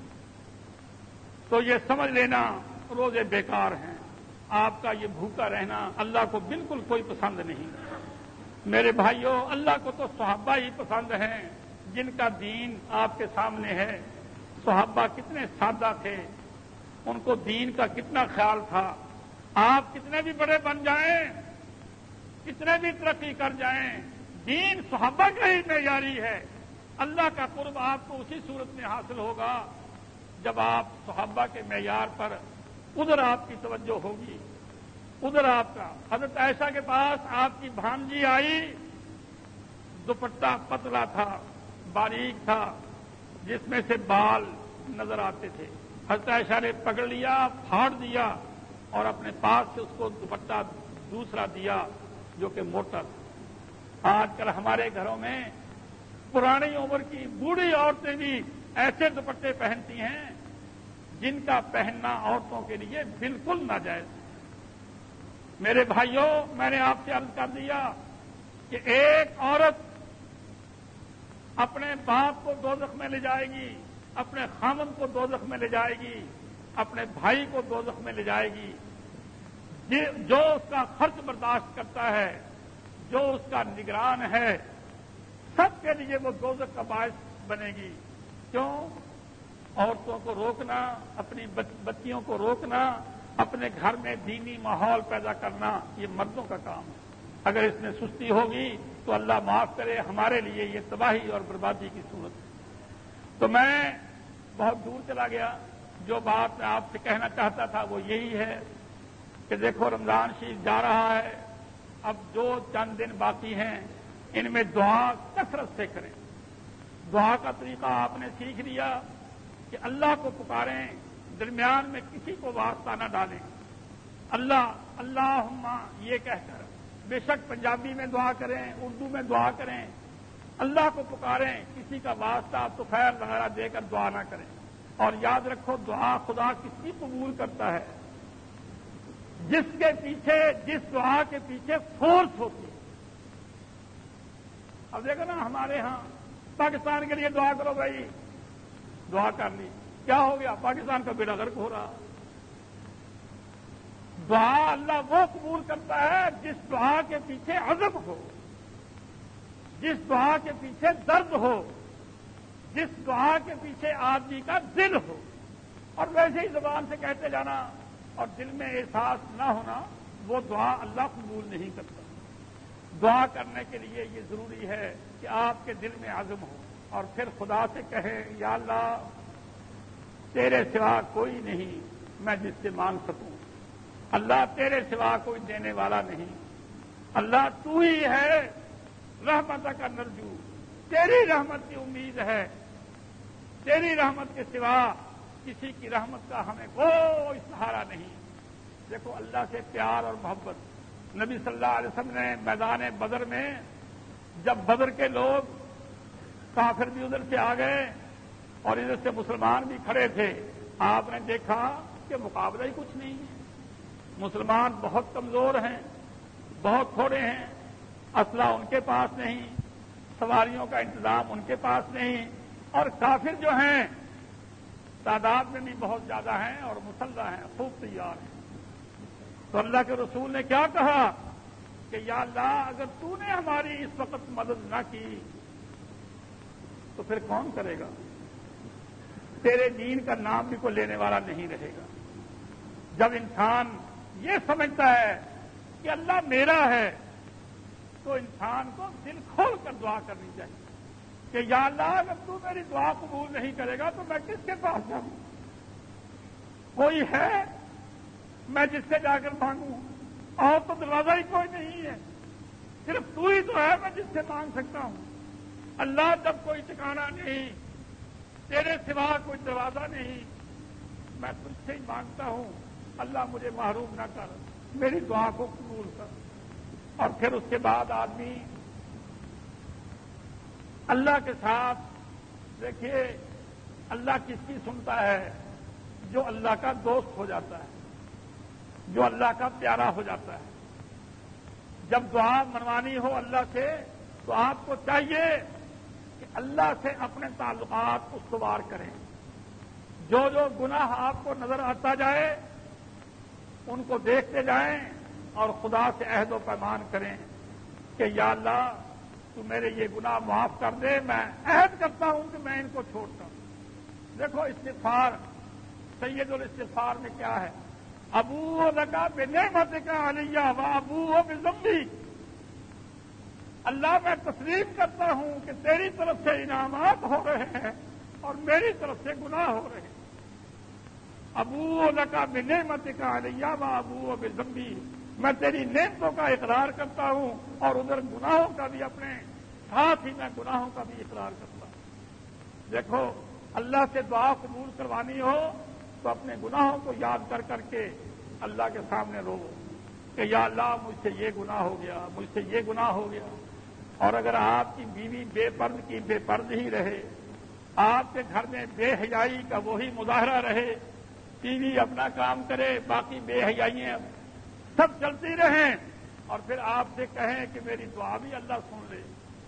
تو یہ سمجھ لینا روزے بیکار ہیں. آپ کا یہ بھوکا رہنا اللہ کو بالکل کوئی پسند نہیں. میرے بھائیوں، اللہ کو تو صحابہ ہی پسند ہیں جن کا دین آپ کے سامنے ہے. صحابہ کتنے سادہ تھے، ان کو دین کا کتنا خیال تھا. آپ کتنے بھی بڑے بن جائیں، کتنے بھی ترقی کر جائیں، دین صحابہ کا ہی معیاری ہے. اللہ کا قرب آپ کو اسی صورت میں حاصل ہوگا جب آپ صحابہ کے معیار پر ادھر آپ کی توجہ ہوگی، ادھر آپ کا. حضرت عائشہ کے پاس آپ کی بھانجی آئی، دوپٹہ پتلا تھا، باریک تھا، جس میں سے بال نظر آتے تھے. حضرت عائشہ نے پکڑ لیا، پھاڑ دیا اور اپنے پاس سے اس کو دوپٹہ دوسرا دیا جو کہ موٹا تھا. آج کل ہمارے گھروں میں پرانی عمر کی بوڑھی عورتیں بھی ایسے دوپٹے پہنتی ہیں جن کا پہننا عورتوں کے لیے بالکل ناجائز ہے. میرے بھائیوں، میں نے آپ سے عرض کر دیا کہ ایک عورت اپنے باپ کو دوزخ میں لے جائے گی، اپنے خامن کو دوزخ میں لے جائے گی، اپنے بھائی کو دوزخ میں لے جائے گی. جو اس کا خرچ برداشت کرتا ہے، جو اس کا نگران ہے، سب کے لیے وہ دوزخ کا باعث بنے گی. کیوں؟ عورتوں کو روکنا، اپنی بچیوں کو روکنا، اپنے گھر میں دینی ماحول پیدا کرنا، یہ مردوں کا کام ہے. اگر اس میں سستی ہوگی تو اللہ معاف کرے، ہمارے لیے یہ تباہی اور بربادی کی صورت ہے. تو میں بہت دور چلا گیا. جو بات میں آپ سے کہنا چاہتا تھا وہ یہی ہے کہ دیکھو رمضان شریف جا رہا ہے. اب جو چند دن باقی ہیں ان میں دعا کثرت سے کریں. دعا کا طریقہ آپ نے سیکھ لیا کہ اللہ کو پکاریں، درمیان میں کسی کو واسطہ نہ ڈالیں. اللہ اللہم یہ کہہ کر، بے شک پنجابی میں دعا کریں، اردو میں دعا کریں، اللہ کو پکاریں، کسی کا واسطہ تو خیر وغیرہ دے کر دعا نہ کریں. اور یاد رکھو دعا خدا کس کی قبول کرتا ہے؟ جس کے پیچھے، جس دعا کے پیچھے فورس ہوتی ہے. اب دیکھو نا ہمارے ہاں پاکستان کے لیے دعا کرو بھائی، دعا کر لی، کیا ہو گیا؟ پاکستان کا بیڑا غرق ہو رہا. دعا اللہ وہ قبول کرتا ہے جس دعا کے پیچھے عزم ہو، جس دعا کے پیچھے درد ہو، جس دعا کے پیچھے آدمی کا دل ہو. اور ویسے ہی زبان سے کہتے جانا اور دل میں احساس نہ ہونا، وہ دعا اللہ قبول نہیں کرتا. دعا کرنے کے لیے یہ ضروری ہے کہ آپ کے دل میں عزم ہو اور پھر خدا سے کہیں یا اللہ تیرے سوا کوئی نہیں میں جس سے مانگ سکوں. اللہ تیرے سوا کوئی دینے والا نہیں. اللہ تو ہی ہے رحمت کا نرجو، تیری رحمت کی امید ہے، تیری رحمت کے سوا کسی کی رحمت کا ہمیں کوئی سہارا نہیں۔ دیکھو اللہ سے پیار اور محبت، نبی صلی اللہ علیہ وسلم نے میدان بدر میں جب بدر کے لوگ کافر بھی ادھر سے آ گئے اور ادھر سے مسلمان بھی کھڑے تھے، آپ نے دیکھا کہ مقابلہ ہی کچھ نہیں ہے، مسلمان بہت کمزور ہیں، بہت تھوڑے ہیں، اسلحہ ان کے پاس نہیں، سواریوں کا انتظام ان کے پاس نہیں، اور کافر جو ہیں تعداد میں بھی بہت زیادہ ہیں اور مسلح ہیں، خوب تیار ہیں۔ تو اللہ کے رسول نے کیا کہا کہ یا اللہ اگر تو نے ہماری اس وقت مدد نہ کی تو پھر کون کرے گا؟ تیرے دین کا نام بھی کوئی لینے والا نہیں رہے گا۔ جب انسان یہ سمجھتا ہے کہ اللہ میرا ہے تو انسان کو دل کھول کر دعا کرنی چاہیے کہ یا اللہ اگر تو میری دعا قبول نہیں کرے گا تو میں کس کے پاس جاؤں؟ کوئی ہے میں جس سے جا کر مانگوں؟ اور تو دروازہ ہی کوئی نہیں ہے، صرف تو ہی تو ہے میں جس سے مانگ سکتا ہوں۔ اللہ جب کوئی ٹھکانا نہیں، تیرے سوا کوئی دروازہ نہیں، میں تجھ سے ہی مانگتا ہوں، اللہ مجھے محروم نہ کر، میری دعا کو قبول کر۔ اور پھر اس کے بعد آدمی اللہ کے ساتھ، دیکھیے اللہ کس کی سنتا ہے؟ جو اللہ کا دوست ہو جاتا ہے، جو اللہ کا پیارا ہو جاتا ہے۔ جب دعا منوانی ہو اللہ سے تو آپ کو چاہیے کہ اللہ سے اپنے تعلقات استوار کریں۔ جو جو گناہ آپ کو نظر آتا جائے ان کو دیکھتے جائیں اور خدا سے عہد و پیمان کریں کہ یا اللہ تو میرے یہ گناہ معاف کر دے، میں عہد کرتا ہوں کہ میں ان کو چھوڑتا ہوں۔ دیکھو استغفار، سید الاستغفار میں کیا ہے؟ ابو لکا بنعمتک علیہ و ابو بذنبی، اللہ میں تسلیم کرتا ہوں کہ تیری طرف سے انعامات ہو رہے ہیں اور میری طرف سے گناہ ہو رہے ہیں۔ ابو لکا بنعمتک علیہ و ابو بذنبی، میں تیری نعمتوں کا اقرار کرتا ہوں اور ادھر گناہوں کا بھی، اپنے ساتھ ہی میں گناہوں کا بھی اقرار کرتا ہوں۔ دیکھو اللہ سے دعا قبول کروانی ہو تو اپنے گناہوں کو یاد کر کر کے اللہ کے سامنے رو کہ یا اللہ مجھ سے یہ گناہ ہو گیا، مجھ سے یہ گناہ ہو گیا۔ اور اگر آپ کی بیوی بے پرد کی بے پرد ہی رہے، آپ کے گھر میں بے حیائی کا وہی مظاہرہ رہے، ٹی وی اپنا کام کرے، باقی بے حیائیاں سب چلتی رہیں، اور پھر آپ سے کہیں کہ میری دعا بھی اللہ سن لے،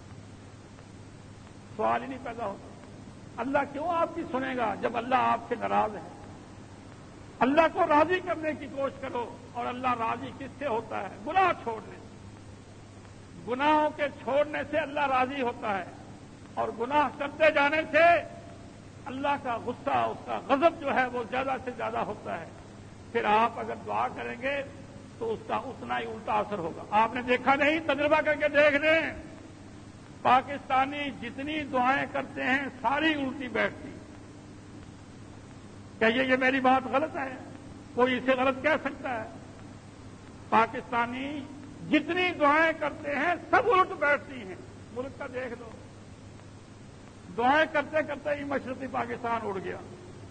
سوال ہی نہیں پیدا ہوتا۔ اللہ کیوں آپ کی سنے گا جب اللہ آپ سے ناراض ہے؟ اللہ کو راضی کرنے کی کوشش کرو، اور اللہ راضی کس سے ہوتا ہے؟ گناہ چھوڑنے سے۔ گناہوں کے چھوڑنے سے اللہ راضی ہوتا ہے، اور گناہ کرتے جانے سے اللہ کا غصہ، اس کا غضب جو ہے وہ زیادہ سے زیادہ ہوتا ہے۔ پھر آپ اگر دعا کریں گے تو اس کا اتنا ہی الٹا اثر ہوگا۔ آپ نے دیکھا نہیں؟ تجربہ کر کے دیکھ لیں، پاکستانی جتنی دعائیں کرتے ہیں ساری الٹی بیٹھتی۔ کہیے یہ میری بات غلط ہے؟ کوئی اسے غلط کہہ سکتا ہے؟ پاکستانی جتنی دعائیں کرتے ہیں سب الٹ بیٹھتی ہیں۔ ملک کا دیکھ لو، دعائیں کرتے کرتے ہی مشرقی پاکستان اڑ گیا،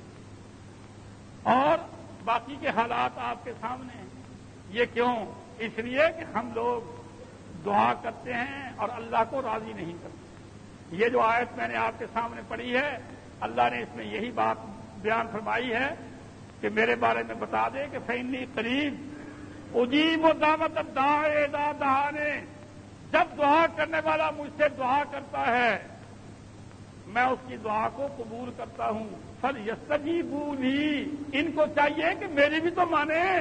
اور باقی کے حالات آپ کے سامنے ہیں۔ یہ کیوں؟ اس لیے کہ ہم لوگ دعا کرتے ہیں اور اللہ کو راضی نہیں کرتے۔ یہ جو آیت میں نے آپ کے سامنے پڑھی ہے، اللہ نے اس میں یہی بات بیان فرمائی ہے کہ میرے بارے میں بتا دے کہ فإنی قریب اجیب دعوت الداعی اذا دعانی، جب دعا کرنے والا مجھ سے دعا کرتا ہے میں اس کی دعا کو قبول کرتا ہوں۔ فلیستجیبوا لی، ان کو چاہیے کہ میری بھی تو مانیں۔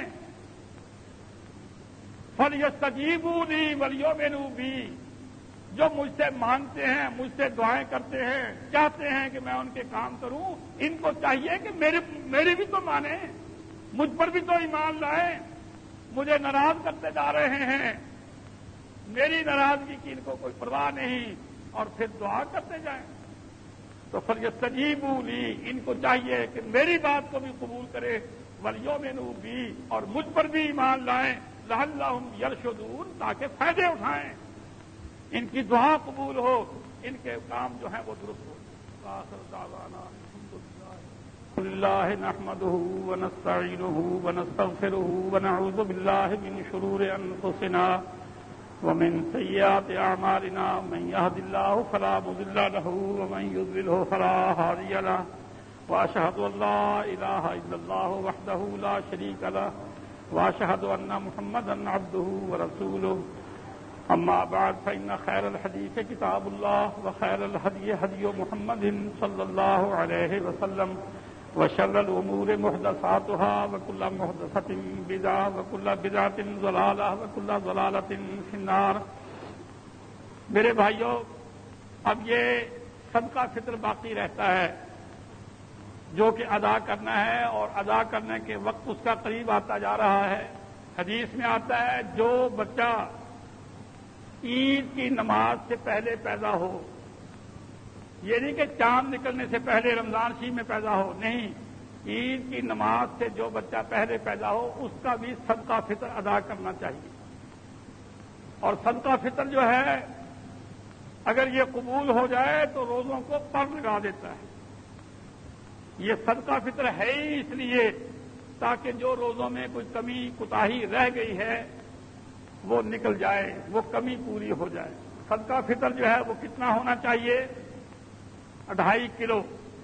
فلیستجیبوا لی ولیؤمنوا بی، جو مجھ سے مانگتے ہیں، مجھ سے دعائیں کرتے ہیں، چاہتے ہیں کہ میں ان کے کام کروں، ان کو چاہیے کہ میری میری بھی تو مانیں، مجھ پر بھی تو ایمان لائیں۔ مجھے ناراض کرتے جا رہے ہیں، میری ناراضگی کی ان کو کوئی پرواہ نہیں، اور پھر دعا کرتے جائیں۔ تو فلیستجیبوا لی، ان کو چاہیے کہ میری بات کو بھی قبول کرے، ولیؤمنوا بی، اور مجھ پر بھی ایمان لائیں۔ لعلہم یرشدون، تاکہ فائدے اٹھائیں، ان کی دعا قبول ہو، ان کے کام جو ہیں وہ درست ہو۔ آخر دعوانا الحمدللہ نحمدہ ونستعینہ ونستغفرہ ونعوذ باللہ من شرور انفسنا ومن سیئات اعمالنا، من يهد الله فلا مضل له ومن يضلل فلا هادي له، واشهد ان لا اله الا الله وحده لا شريك له، واشهد ان محمدا عبده ورسوله، اما بعد فان خير الحديث كتاب الله وخير الهدي هدي محمد صلى الله عليه وسلم، وشر الامور محدثاتها وكل محدثة بدعة وكل بدعة ضلالة وكل ضلالة في النار۔ میرے بھائیوں، اب یہ صدقہ فطر باقی رہتا ہے جو کہ ادا کرنا ہے، اور ادا کرنے کے وقت اس کا قریب آتا جا رہا ہے۔ حدیث میں آتا ہے جو بچہ عید کی نماز سے پہلے پیدا ہو، یہ نہیں کہ چاند نکلنے سے پہلے رمضان شریف میں پیدا ہو، نہیں، عید کی نماز سے جو بچہ پہلے پیدا ہو اس کا بھی صدقہ فطر ادا کرنا چاہیے۔ اور صدقہ فطر جو ہے اگر یہ قبول ہو جائے تو روزوں کو پر لگا دیتا ہے۔ یہ صدقہ فطر ہے ہی اس لیے تاکہ جو روزوں میں کوئی کمی کوتاہی رہ گئی ہے وہ نکل جائے، وہ کمی پوری ہو جائے۔ صدقہ فطر جو ہے وہ کتنا ہونا چاہیے؟ اڑھائی کلو۔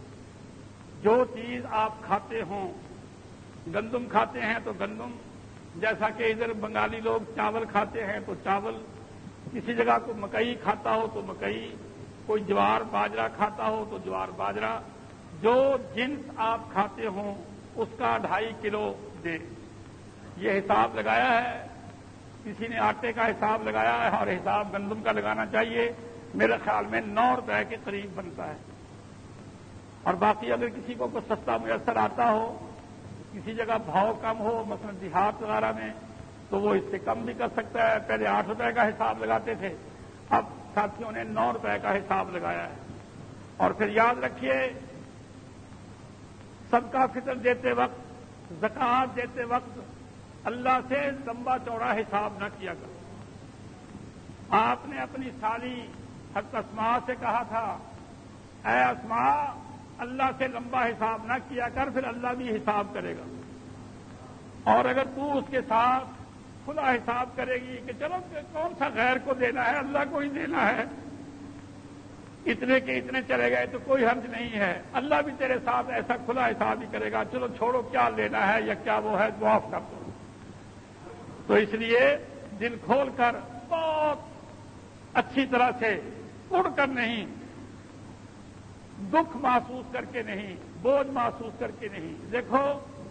جو چیز آپ کھاتے ہوں، گندم کھاتے ہیں تو گندم، جیسا کہ ادھر بنگالی لوگ چاول کھاتے ہیں تو چاول، کسی جگہ کو مکئی کھاتا ہو تو مکئی، کوئی جوار باجرہ کھاتا ہو تو جوار باجرہ، جو جنس آپ کھاتے ہوں اس کا ڈھائی کلو دے۔ یہ حساب لگایا ہے، کسی نے آٹے کا حساب لگایا ہے اور حساب گندم کا لگانا چاہیے، میرے خیال میں نو روپے کے قریب بنتا ہے۔ اور باقی اگر کسی کو کوئی سستا میسر آتا ہو، کسی جگہ بھاؤ کم ہو، مثلا دیہات وغیرہ میں، تو وہ اس سے کم بھی کر سکتا ہے۔ پہلے آٹھ روپے کا حساب لگاتے تھے، اب ساتھیوں نے نو روپے کا حساب لگایا ہے۔ اور پھر یاد رکھیے، صدقہ فطر دیتے وقت، زکوٰۃ دیتے وقت اللہ سے لمبا چوڑا حساب نہ کیا کرو۔ آپ نے اپنی سالی حضرت اسماء سے کہا تھا، اے اسماء، اللہ سے لمبا حساب نہ کیا کر، پھر اللہ بھی حساب کرے گا۔ اور اگر تو اس کے ساتھ کھلا حساب کرے گی کہ چلو کون سا غیر کو دینا ہے، اللہ کو ہی دینا ہے، اتنے کے اتنے چلے گئے تو کوئی حرج نہیں ہے، اللہ بھی تیرے ساتھ ایسا کھلا حساب ہی کرے گا، چلو چھوڑو کیا لینا ہے یا کیا وہ ہے، معاف کر دو۔ تو اس لیے دل کھول کر، بہت اچھی طرح سے، اڑ کر نہیں، دکھ محسوس کر کے نہیں، بوجھ محسوس کر کے نہیں۔ دیکھو،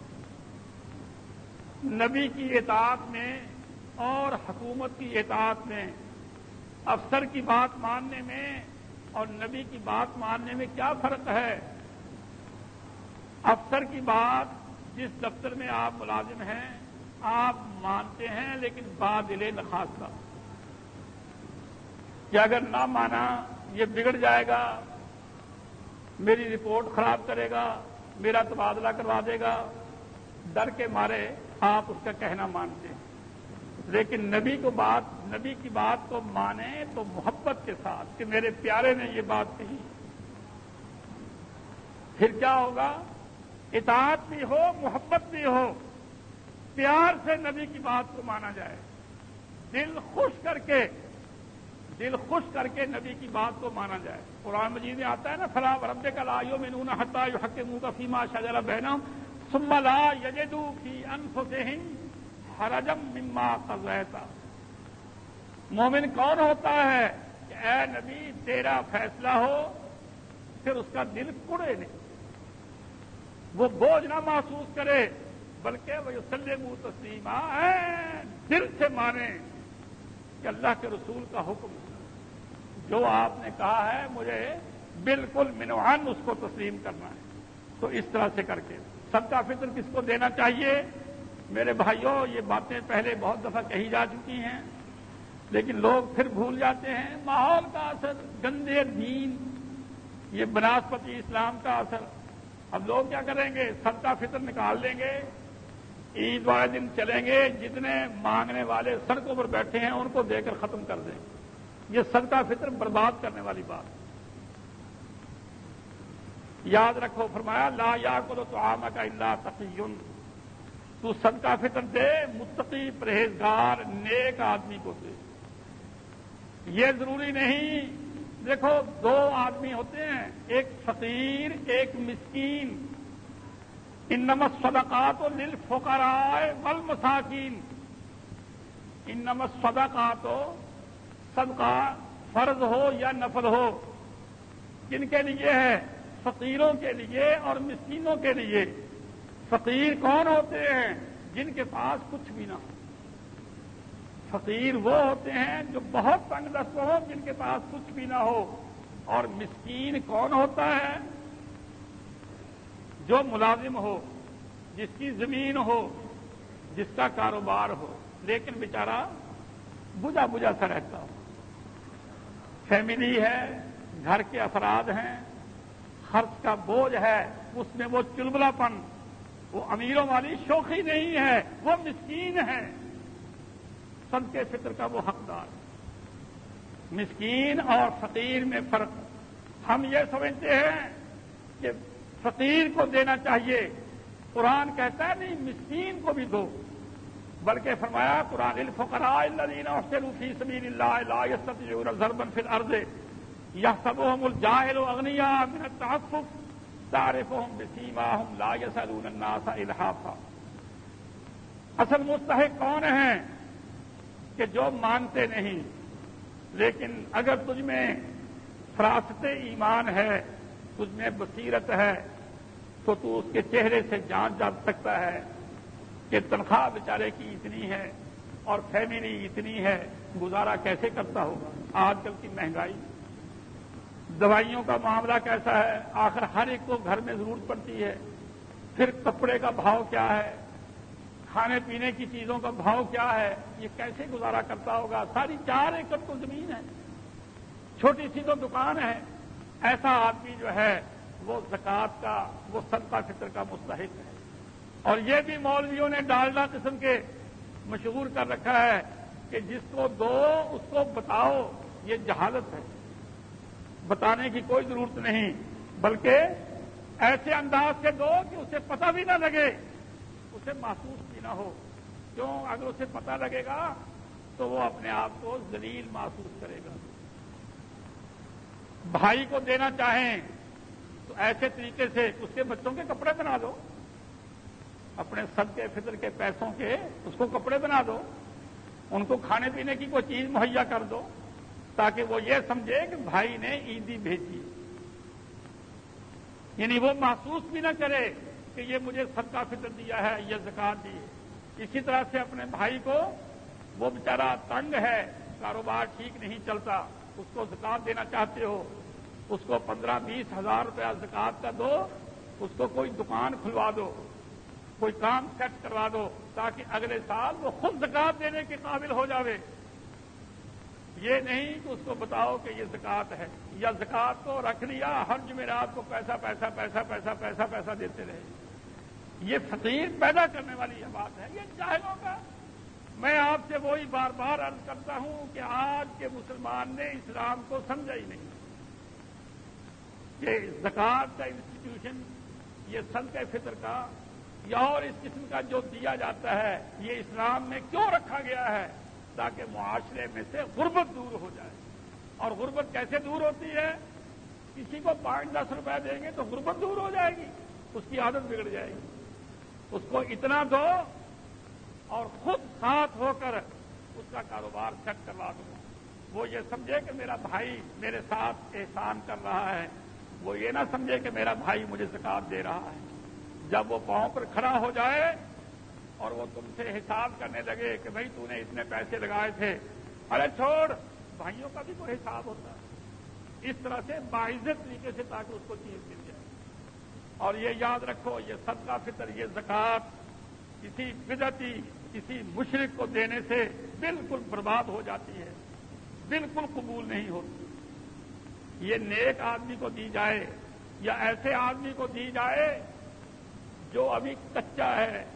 نبی کی اطاعت میں اور حکومت کی اطاعت میں، افسر کی بات ماننے میں اور نبی کی بات ماننے میں کیا فرق ہے؟ افسر کی بات، جس دفتر میں آپ ملازم ہیں، آپ مانتے ہیں لیکن بادل نخواستہ، کہ اگر نہ مانا یہ بگڑ جائے گا، میری رپورٹ خراب کرے گا، میرا تبادلہ کروا دے گا، ڈر کے مارے آپ اس کا کہنا مانتے ہیں۔ لیکن نبی کو بات نبی کی بات کو مانیں تو محبت کے ساتھ، کہ میرے پیارے نے یہ بات کہی، پھر کیا ہوگا؟ اطاعت بھی ہو، محبت بھی ہو، پیار سے نبی کی بات کو مانا جائے، دل خوش کر کے دل خوش کر کے نبی کی بات کو مانا جائے۔ قرآن مجید میں آتا ہے نا، فلا وربک لا یؤمنون حتی یحکموک فیما شجر بینہم ثم لا یجدوا فی انفسہم حرجا مما قضیت۔ مومن کون ہوتا ہے کہ اے نبی تیرا فیصلہ ہو، پھر اس کا دل کڑے نہیں، وہ بوجھ نہ محسوس کرے، بلکہ وہ یسلموا تسلیما، دل سے مانے کہ اللہ کے رسول کا حکم جو آپ نے کہا ہے مجھے بالکل منوعن اس کو تسلیم کرنا ہے۔ تو اس طرح سے کر کے صدقہ فطر کس کو دینا چاہیے؟ میرے بھائیوں، یہ باتیں پہلے بہت دفعہ کہی جا چکی ہیں، لیکن لوگ پھر بھول جاتے ہیں۔ ماحول کا اثر، گندے دین، یہ بناسپتی اسلام کا اثر۔ اب لوگ کیا کریں گے؟ صدقہ فطر نکال لیں گے، عید والے دن چلیں گے، جتنے مانگنے والے سڑکوں پر بیٹھے ہیں ان کو دے کر ختم کر دیں. یہ صدقہ فطر برباد کرنے والی بات. یاد رکھو، فرمایا لا یاکل طعامک الا تقی، تو صدقہ فطر دے متقی، پرہیزگار، نیک آدمی کو دے. یہ ضروری نہیں. دیکھو دو آدمی ہوتے ہیں، ایک فقیر ایک مسکین. انما الصدقات للفقراء والمساکین. انما الصدقات، صدقہ فرض ہو یا نفل ہو، کن کے لیے ہے؟ فقیروں کے لیے اور مسکینوں کے لیے. فقیر کون ہوتے ہیں؟ جن کے پاس کچھ بھی نہ ہو. فقیر وہ ہوتے ہیں جو بہت تنگ دست ہو، جن کے پاس کچھ بھی نہ ہو. اور مسکین کون ہوتا ہے؟ جو ملازم ہو، جس کی زمین ہو، جس کا کاروبار ہو، لیکن بیچارہ بجھا بجھا سا رہتا ہو. فیملی ہے، گھر کے افراد ہیں، خرچ کا بوجھ ہے، اس میں وہ چلبلا پن، وہ امیروں والی شوخی نہیں ہے، وہ مسکین ہے. صدقے فطر کا وہ حقدار. مسکین اور فقیر میں فرق. ہم یہ سمجھتے ہیں کہ فقیر کو دینا چاہیے. قرآن کہتا ہے نہیں، مسکین کو بھی دو. بلکہ فرمایا قرآن للفقراء الذین احصروا فی سبیل اللہ لا یستطیعون ضربا فی الارض یحسبهم الجاہل اغنیاء من التعفف تعرفهم بسیماهم لا یسألون الناس الحافا. اصل مستحق کون ہیں؟ کہ جو مانتے نہیں، لیکن اگر تجھ میں فراست ایمان ہے، تجھ میں بصیرت ہے، تو تو اس کے چہرے سے جان جا سکتا ہے کہ تنخواہ بیچارے کی اتنی ہے اور فیملی اتنی ہے، گزارا کیسے کرتا ہوگا. آج کل کی مہنگائی، دوائیوں کا معاملہ کیسا ہے، آخر ہر ایک کو گھر میں ضرورت پڑتی ہے. پھر کپڑے کا بھاؤ کیا ہے، کھانے پینے کی چیزوں کا بھاؤ کیا ہے، یہ کیسے گزارا کرتا ہوگا. ساری چار ایکڑ تو زمین ہے، چھوٹی سی تو دکان ہے. ایسا آدمی جو ہے وہ زکوٰۃ کا، وہ صدقہ فطر کا مستحق ہے. اور یہ بھی مولویوں نے ڈالڈا قسم کے مشہور کر رکھا ہے کہ جس کو دو اس کو بتاؤ. یہ جہالت ہے، بتانے کی کوئی ضرورت نہیں، بلکہ ایسے انداز سے دو کہ اسے پتہ بھی نہ لگے، اسے محسوس بھی نہ ہو. کیوں؟ اگر اسے پتہ لگے گا تو وہ اپنے آپ کو ذلیل محسوس کرے گا. بھائی کو دینا چاہیں تو ایسے طریقے سے اس کے بچوں کے کپڑے بنا دو، اپنے صدقے فطر کے پیسوں کے اس کو کپڑے بنا دو، ان کو کھانے پینے کی کوئی چیز مہیا کر دو، تاکہ وہ یہ سمجھے کہ بھائی نے عیدی بھیجی. یعنی وہ محسوس بھی نہ کرے کہ یہ مجھے صدقہ فطر دیا ہے، یہ زکوٰۃ دی ہے. اسی طرح سے اپنے بھائی کو، وہ بیچارہ تنگ ہے، کاروبار ٹھیک نہیں چلتا، اس کو زکوٰۃ دینا چاہتے ہو، اس کو پندرہ بیس ہزار روپیہ زکوٰۃ کا دو، اس کو کوئی دکان کھلوا دو، کوئی کام سیٹ کروا دو، تاکہ اگلے سال وہ خود زکوٰۃ دینے کے قابل ہو جاوے. یہ نہیں کہ اس کو بتاؤ کہ یہ زکوٰۃ ہے، یا زکوٰۃ کو رکھ لیا، ہر جمعرات کو پیسہ پیسہ پیسہ پیسہ پیسہ پیسہ دیتے رہے. یہ فقیر پیدا کرنے والی بات ہے، یہ جاہلوں کا. میں آپ سے وہی بار بار عرض کرتا ہوں کہ آج کے مسلمان نے اسلام کو سمجھا ہی نہیں کہ زکوٰۃ کا انسٹیٹیوشن، یہ صدقہ فطر کا یا اور اس قسم کا جو دیا جاتا ہے، یہ اسلام میں کیوں رکھا گیا ہے؟ تاکہ معاشرے میں سے غربت دور ہو جائے. اور غربت کیسے دور ہوتی ہے؟ کسی کو پانچ دس روپے دیں گے تو غربت دور ہو جائے گی، اس کی عادت بگڑ جائے گی. اس کو اتنا دو اور خود ساتھ ہو کر اس کا کاروبار سیٹ کروا دو. وہ یہ سمجھے کہ میرا بھائی میرے ساتھ احسان کر رہا ہے، وہ یہ نہ سمجھے کہ میرا بھائی مجھے زکوٰۃ دے رہا ہے. جب وہ پاؤں پر کھڑا ہو جائے اور وہ تم سے حساب کرنے لگے کہ بھائی تو نے اتنے پیسے لگائے تھے، ارے چھوڑ، بھائیوں کا بھی کوئی حساب ہوتا ہے. اس طرح سے باعزت طریقے سے تاکہ اس کو چیز مل جائے. اور یہ یاد رکھو، یہ صدقہ فطر، یہ زکوٰۃ کسی بدعتی، کسی مشرک کو دینے سے بالکل برباد ہو جاتی ہے، بالکل قبول نہیں ہوتی. یہ نیک آدمی کو دی جائے یا ایسے آدمی کو دی جائے جو ابھی کچا ہے،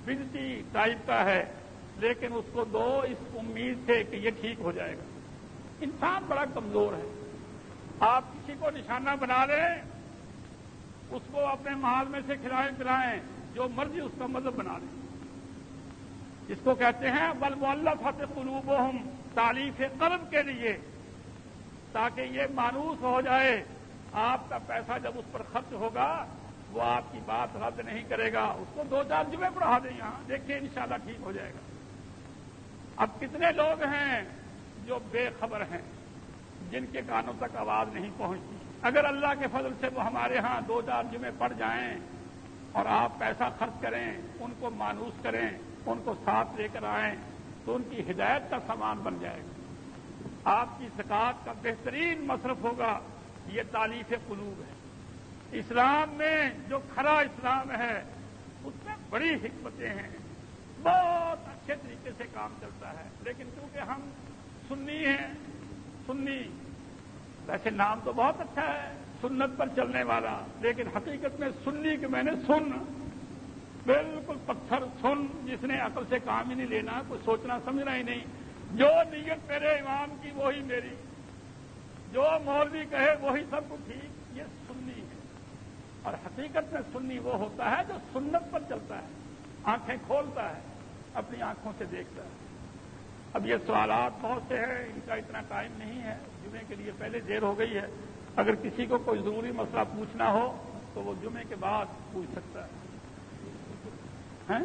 بجتی ٹائپ کا ہے، لیکن اس کو دو اس امید سے کہ یہ ٹھیک ہو جائے گا۔ انسان بڑا کمزور ہے۔ آپ کسی کو نشانہ بنا لیں، اس کو اپنے محل میں سے کھلائیں پلائیں، جو مرضی اس کا مذہب بنا لیں۔ اس کو کہتے ہیں والمؤلفۃ قلوبہم، تالیف قلب کے لیے، تاکہ یہ مانوس ہو جائے۔ آپ کا پیسہ جب اس پر خرچ ہوگا وہ آپ کی بات رد نہیں کرے گا، اس کو دو چار جمعے پڑھا دیں یہاں، دیکھیے انشاءاللہ ٹھیک ہو جائے گا۔ اب کتنے لوگ ہیں جو بے خبر ہیں، جن کے کانوں تک آواز نہیں پہنچتی۔ اگر اللہ کے فضل سے وہ ہمارے ہاں دو چار جمعے پڑ جائیں اور آپ پیسہ خرچ کریں، ان کو مانوس کریں، ان کو ساتھ لے کر آئیں، تو ان کی ہدایت کا سامان بن جائے گا۔ آپ کی زکوٰۃ کا بہترین مصرف ہوگا۔ یہ تالیف قلوب ہے۔ اسلام میں جو کھرا اسلام ہے اس میں بڑی حکمتیں ہیں، بہت اچھے طریقے سے کام چلتا ہے، لیکن کیونکہ ہم سنی ہیں، سنی ویسے نام تو بہت اچھا ہے، سنت پر چلنے والا، لیکن حقیقت میں سنی کہ میں نے سن، بالکل پتھر سن، جس نے عقل سے کام ہی نہیں لینا، کوئی سوچنا سمجھنا ہی نہیں، جو نیت میرے امام کی وہی میری، جو مولوی کہے وہی سب کو ٹھیک، یہ سنی ہے۔ اور حقیقت میں سنی وہ ہوتا ہے جو سنت پر چلتا ہے، آنکھیں کھولتا ہے، اپنی آنکھوں سے دیکھتا ہے۔ اب یہ سوالات بہت سے ہیں، ان کا اتنا ٹائم نہیں ہے، جمعے کے لیے پہلے دیر ہو گئی ہے۔ اگر کسی کو کوئی ضروری مسئلہ پوچھنا ہو تو وہ جمعے کے بعد پوچھ سکتا ہے۔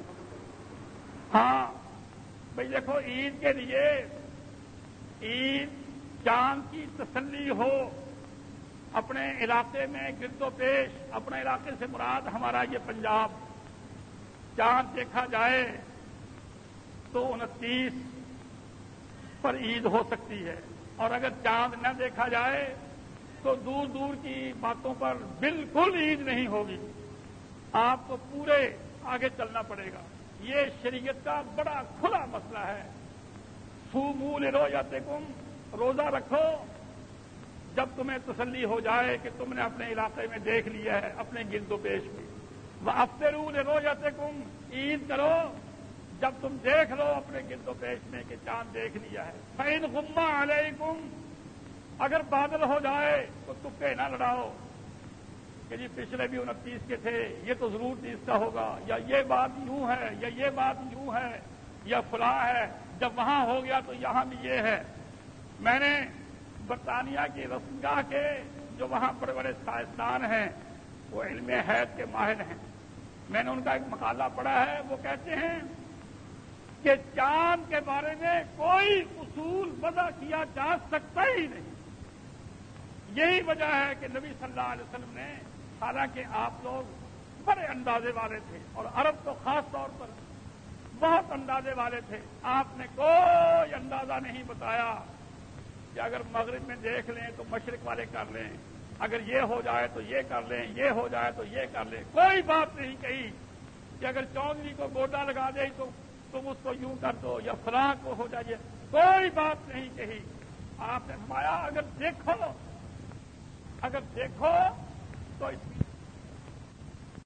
ہاں بھئی دیکھو، عید کے لیے عید چاند کی تسلی ہو، اپنے علاقے میں گرد و پیش، اپنے علاقے سے مراد ہمارا یہ پنجاب، چاند دیکھا جائے تو انتیس پر عید ہو سکتی ہے، اور اگر چاند نہ دیکھا جائے تو دور دور کی باتوں پر بالکل عید نہیں ہوگی، آپ کو پورے آگے چلنا پڑے گا۔ یہ شریعت کا بڑا کھلا مسئلہ ہے۔ صوموا لرؤیتکم، روزہ رکھو جب تمہیں تسلی ہو جائے کہ تم نے اپنے علاقے میں دیکھ لیا ہے، اپنے گرد و پیش میں۔ وافطروا لرؤیتکم، عید کرو جب تم دیکھ لو اپنے گرد و پیش میں کہ چاند دیکھ لیا ہے۔ فإن غم علیکم، اگر بادل ہو جائے تو تکے نہ لڑاؤ کہ جی پچھلے بھی انتیس کے تھے، یہ تو ضرور تیس کا ہوگا، یا یہ بات یوں ہے، یا یہ بات یوں ہے، یا فلاں ہے، جب وہاں ہو گیا تو یہاں بھی یہ ہے۔ میں نے برطانیہ کی رسمگاہ کے جو وہاں بڑے بڑے سائنسدان ہیں، وہ علم حیض کے ماہر ہیں، میں نے ان کا ایک مقالہ پڑھا ہے، وہ کہتے ہیں کہ چاند کے بارے میں کوئی اصول وضع کیا جا سکتا ہی نہیں۔ یہی وجہ ہے کہ نبی صلی اللہ علیہ وسلم نے، حالانکہ آپ لوگ بڑے اندازے والے تھے، اور عرب تو خاص طور پر بہت اندازے والے تھے، آپ نے کوئی اندازہ نہیں بتایا کہ اگر مغرب میں دیکھ لیں تو مشرق والے کر لیں، اگر یہ ہو جائے تو یہ کر لیں، یہ ہو جائے تو یہ کر لیں۔ کوئی بات نہیں کہی کہ اگر چودھری کو گوڈا لگا دے تو تم اس کو یوں کر دو، یا فلاں کو ہو جائے، کوئی بات نہیں کہی۔ آپ نے فرمایا اگر دیکھو اگر دیکھو تو اس